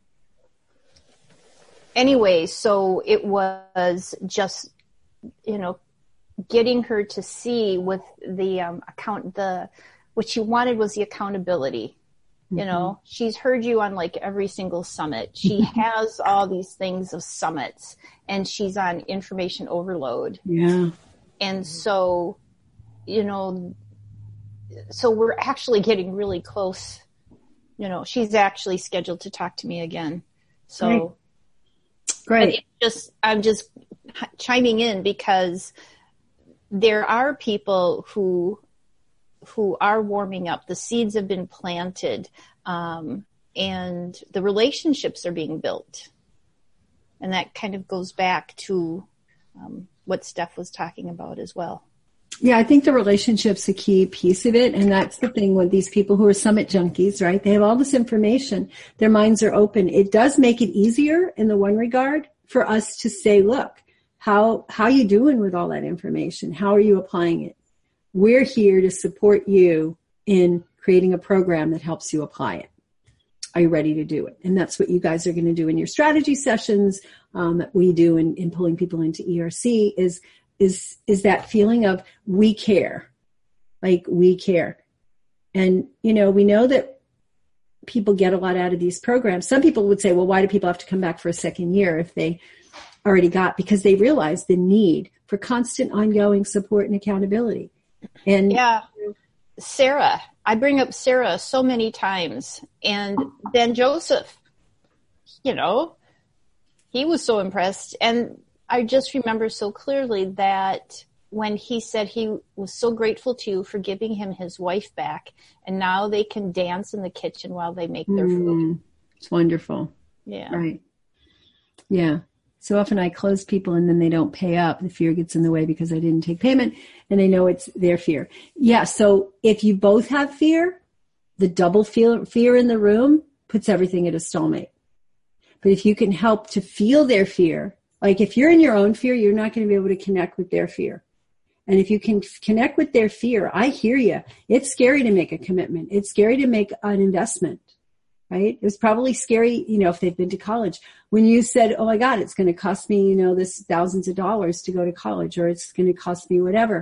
anyway, so it was just, you know, getting her to see with the, um, account, the, what she wanted was the accountability. You know, she's heard you on like every single summit. She has all these things of summits, and she's on information overload. Yeah. And so, you know, so we're actually getting really close. You know, she's actually scheduled to talk to me again. So great. Great. Just, I'm just chiming in because there are people who who are warming up. The seeds have been planted, um, and the relationships are being built. And that kind of goes back to um, what Steph was talking about as well. Yeah, I think the relationship's a key piece of it. And that's the thing with these people who are summit junkies, right? They have all this information. Their minds are open. It does make it easier in the one regard for us to say, look, how, how you doing with all that information? How are you applying it? We're here to support you in creating a program that helps you apply it. Are you ready to do it? And that's what you guys are going to do in your strategy sessions, um, that we do in, in pulling people into E R C is, is, is that feeling of we care, like we care. And, you know, we know that people get a lot out of these programs. Some people would say, well, why do people have to come back for a second year if they already got, because they realize the need for constant ongoing support and accountability. And yeah, Sarah, I bring up Sarah so many times, and then Joseph, you know, he was so impressed. And I just remember so clearly that when he said he was so grateful to you for giving him his wife back, and now they can dance in the kitchen while they make their mm, food. It's wonderful. Yeah. Right. Yeah. So often I close people and then they don't pay up. The fear gets in the way because I didn't take payment, and they know it's their fear. Yeah. So if you both have fear, the double fear, fear in the room puts everything at a stalemate. But if you can help to feel their fear, like if you're in your own fear, you're not going to be able to connect with their fear. And if you can connect with their fear, I hear you. It's scary to make a commitment. It's scary to make an investment. Right? It was probably scary, you know, if they've been to college. When you said, oh my God, it's going to cost me, you know, this thousands of dollars to go to college, or it's going to cost me whatever.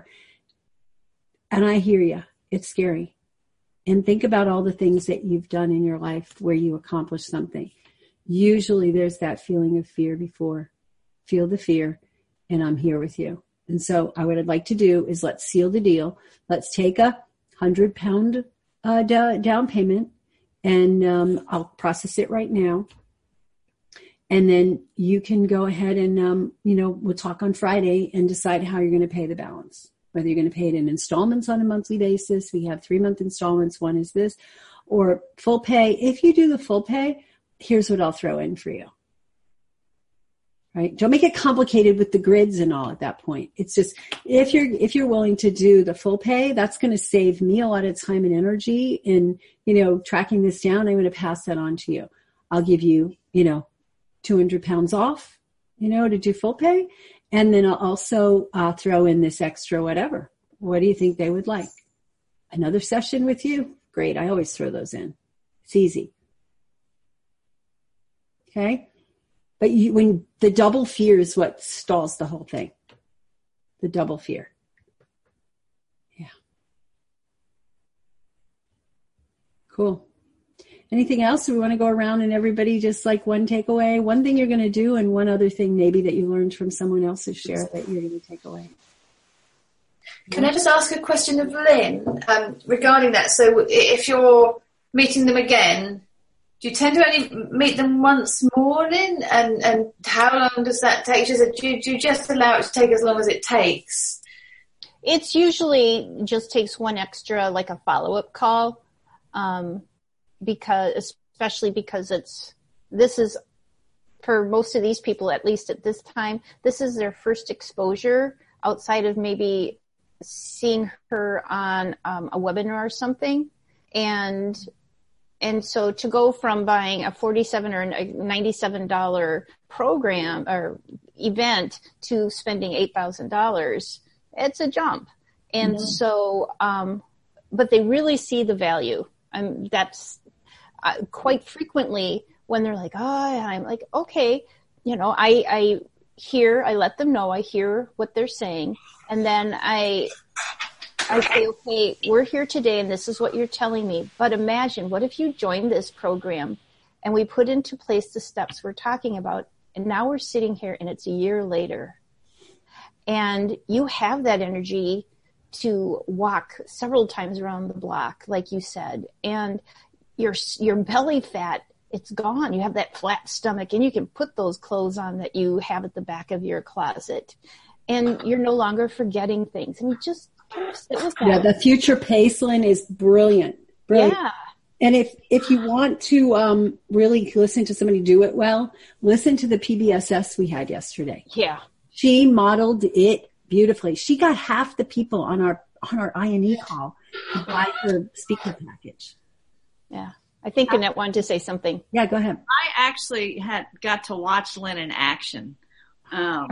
And I hear you. It's scary. And think about all the things that you've done in your life where you accomplished something. Usually there's that feeling of fear before. Feel the fear, and I'm here with you. And so what I'd like to do is let's seal the deal. Let's take a hundred pound uh, d- down payment. And um, I'll process it right now. And then you can go ahead and, um, you know, we'll talk on Friday and decide how you're going to pay the balance. Whether you're going to pay it in installments on a monthly basis. We have three-month installments. One is this. Or full pay. If you do the full pay, here's what I'll throw in for you. Right? Don't make it complicated with the grids and all at that point. It's just, if you're, if you're willing to do the full pay, that's going to save me a lot of time and energy in, you know, tracking this down. I'm going to pass that on to you. I'll give you, you know, two hundred pounds off, you know, to do full pay. And then I'll also uh, throw in this extra whatever. What do you think they would like? Another session with you? Great. I always throw those in. It's easy. Okay. But you, when the double fear is what stalls the whole thing. The double fear. Yeah. Cool. Anything else? We want to go around and everybody just like one takeaway, one thing you're going to do, and one other thing maybe that you learned from someone else's share that you're going to take away. Can I just ask a question of Lynn um, regarding that? So if you're meeting them again, do you tend to only meet them once more, Lynn? And, and how long does that take? Do you, do you just allow it to take as long as it takes? It's usually just takes one extra, like a follow-up call, um, because especially because it's this is for most of these people, at least at this time, this is their first exposure outside of maybe seeing her on um, a webinar or something. And and so to go from buying a forty-seven dollars or a ninety-seven dollars program or event to spending eight thousand dollars, it's a jump. And mm-hmm. so, um, but they really see the value. And that's uh, quite frequently when they're like, oh, I'm like, okay, you know, I, I hear, I let them know, I hear what they're saying. And then I, I say, okay, we're here today and this is what you're telling me. But imagine, what if you joined this program and we put into place the steps we're talking about, and now we're sitting here and it's a year later. And you have that energy to walk several times around the block, like you said, and your your belly fat, it's gone. You have that flat stomach, and you can put those clothes on that you have at the back of your closet, and you're no longer forgetting things. And you just kind of sit with that. Yeah, the future Pacelin is brilliant. Brilliant. Yeah. And if, if you want to um, really listen to somebody do it well, listen to the P B S S we had yesterday. Yeah. She modeled it beautifully. She got half the people on our on our I N E call to buy her speaker package. Yeah. I think Annette wanted to say something. Yeah, go ahead. I actually had got to watch Lynn in action. Um,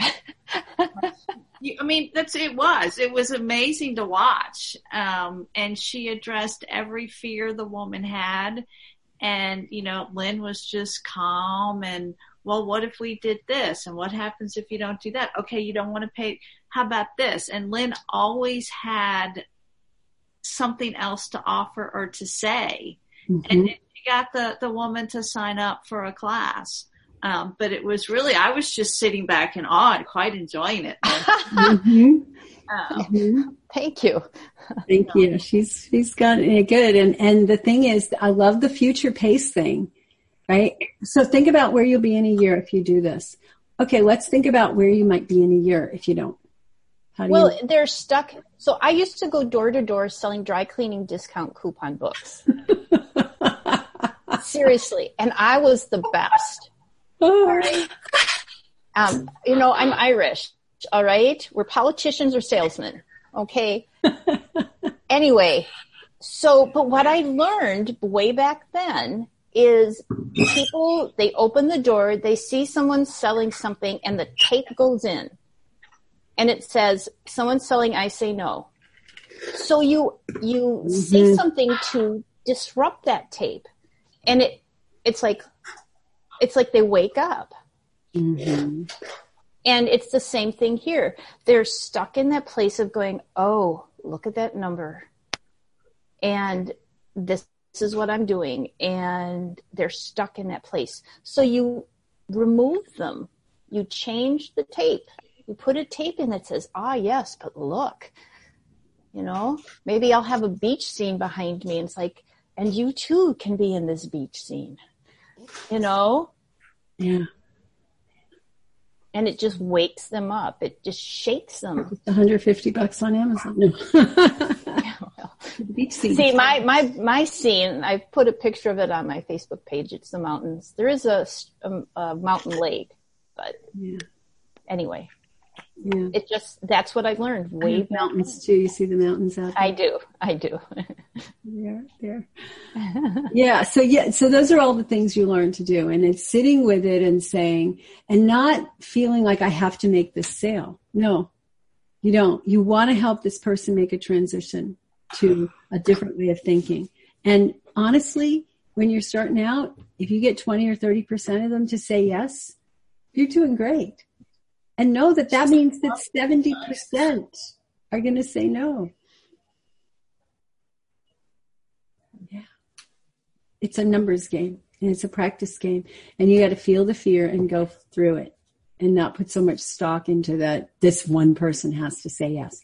I mean, that's it was. It was amazing to watch. Um, and she addressed every fear the woman had. And, you know, Lynn was just calm and, well, what if we did this? And what happens if you don't do that? Okay, you don't want to pay. How about this? And Lynn always had something else to offer or to say. Mm-hmm. And she got the, the woman to sign up for a class. Um, but it was really, I was just sitting back in awe and quite enjoying it. mm-hmm. Um, mm-hmm. Thank you. Thank you. She's, she's got it good. And, and the thing is, I love the future pace thing. Right? So think about where you'll be in a year if you do this. Okay, let's think about where you might be in a year if you don't. How do well, you... they're stuck. So I used to go door to door selling dry cleaning discount coupon books. Seriously. And I was the best. Oh. All right. Um, you know, I'm Irish. All right. We're politicians or salesmen. Okay. Anyway. So, but what I learned way back then is people, they open the door, they see someone selling something, and the tape goes in. And it says, someone's selling, I say no. So you you mm-hmm. say something to disrupt that tape. And it it's like it's like they wake up. Mm-hmm. And it's the same thing here. They're stuck in that place of going, oh, look at that number. And this This is what I'm doing, and they're stuck in that place. So you remove them. You change the tape. You put a tape in that says, ah, yes, but look, you know, maybe I'll have a beach scene behind me. And it's like, and you too can be in this beach scene, you know? Yeah. And it just wakes them up. It just shakes them. one hundred fifty bucks on Amazon. No. Yeah, well. The beach scene. See, my, my, my scene, I put a picture of it on my Facebook page. It's the mountains. There is a, a, a mountain lake, but yeah. Anyway, yeah. It just, that's what I've learned. Wave mountains too. You see the mountains out there? I do. I do. There, there. Yeah. So yeah. So those are all the things you learn to do, and it's sitting with it and saying, and not feeling like I have to make this sale. No, you don't. You want to help this person make a transition to a different way of thinking. And honestly, when you're starting out, if you get twenty or thirty percent of them to say yes, you're doing great. And know that that means that seventy percent are going to say no. Yeah. It's a numbers game, and it's a practice game. And you got to feel the fear and go through it and not put so much stock into that this one person has to say yes.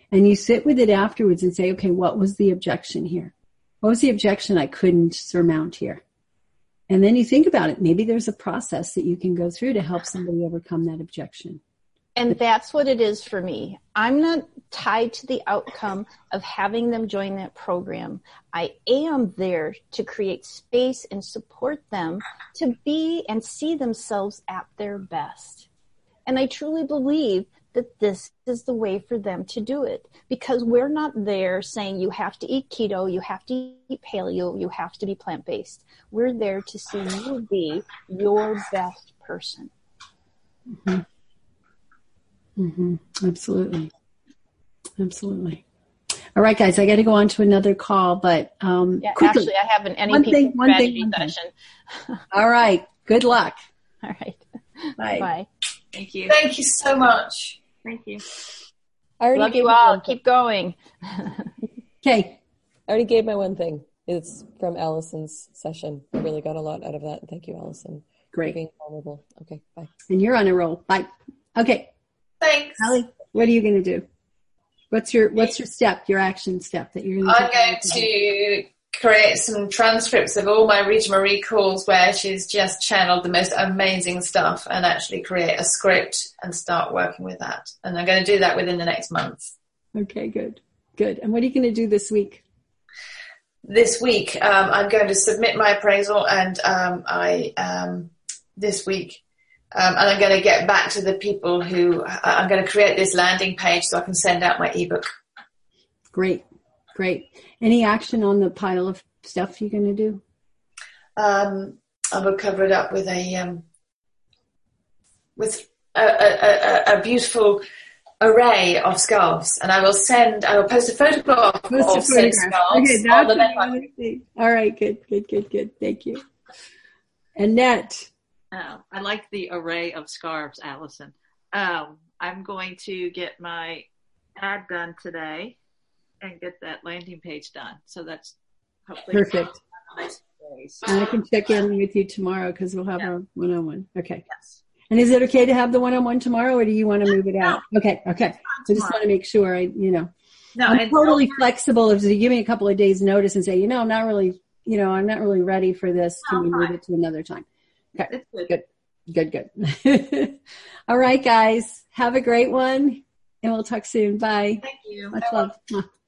And you sit with it afterwards and say, okay, what was the objection here? What was the objection I couldn't surmount here? And then you think about it. Maybe there's a process that you can go through to help somebody overcome that objection. And that's what it is for me. I'm not tied to the outcome of having them join that program. I am there to create space and support them to be and see themselves at their best. And I truly believe that this is the way for them to do it, because we're not there saying you have to eat keto, you have to eat paleo, you have to be plant-based. We're there to see you be your best person. Mm-hmm. Mm-hmm. Absolutely. Absolutely. All right, guys, I got to go on to another call, but um, yeah, quickly, actually, I have an N E P one thing, one strategy thing, one thing. session. All right. Good luck. All right. Bye. Bye. Thank you. Thank you so much. Thank you. I already Love gave you my all. one thing. Keep going. Okay. I already gave my one thing. It's from Allison's session. I really got a lot out of that. Thank you, Allison. Great. For being vulnerable. Okay, bye. And you're on a roll. Bye. Okay. Thanks. Allie, what are you going to do? What's your What's your step, your action step that you're going to I'm going to create some transcripts of all my Rita Marie calls where she's just channeled the most amazing stuff and actually create a script and start working with that. And I'm going to do that within the next month. Okay, good. Good. And what are you going to do this week? This week, um, I'm going to submit my appraisal and um, I um, this week, um, and I'm going to get back to the people who, I'm going to create this landing page so I can send out my ebook. Great. Great. Any action on the pile of stuff you're going to do? Um, I will cover it up with a um, with a, a, a, a beautiful array of scarves, and I will send. I will post a photograph Post of a said photograph. scarves. Okay, that's what I want to see. All right, good, good, good, good. Thank you. Annette. Uh, I like the array of scarves, Allison. Um, I'm going to get my ad done today and get that landing page done. So that's hopefully Perfect. Nice days. And I can check in with you tomorrow because we'll have yeah. our one-on-one. Okay. Yes. And is it okay to have the one-on-one tomorrow, or do you want to move it out? No. Okay. Okay. I just want to make sure I, you know, no, I'm totally flexible. If you give me a couple of days notice and say, you know, I'm not really, you know, I'm not really ready for this. Can we move it to another time? Okay. It's good. Good. Good, good. All right, guys. Have a great one, and we'll talk soon. Bye. Thank you. Much love.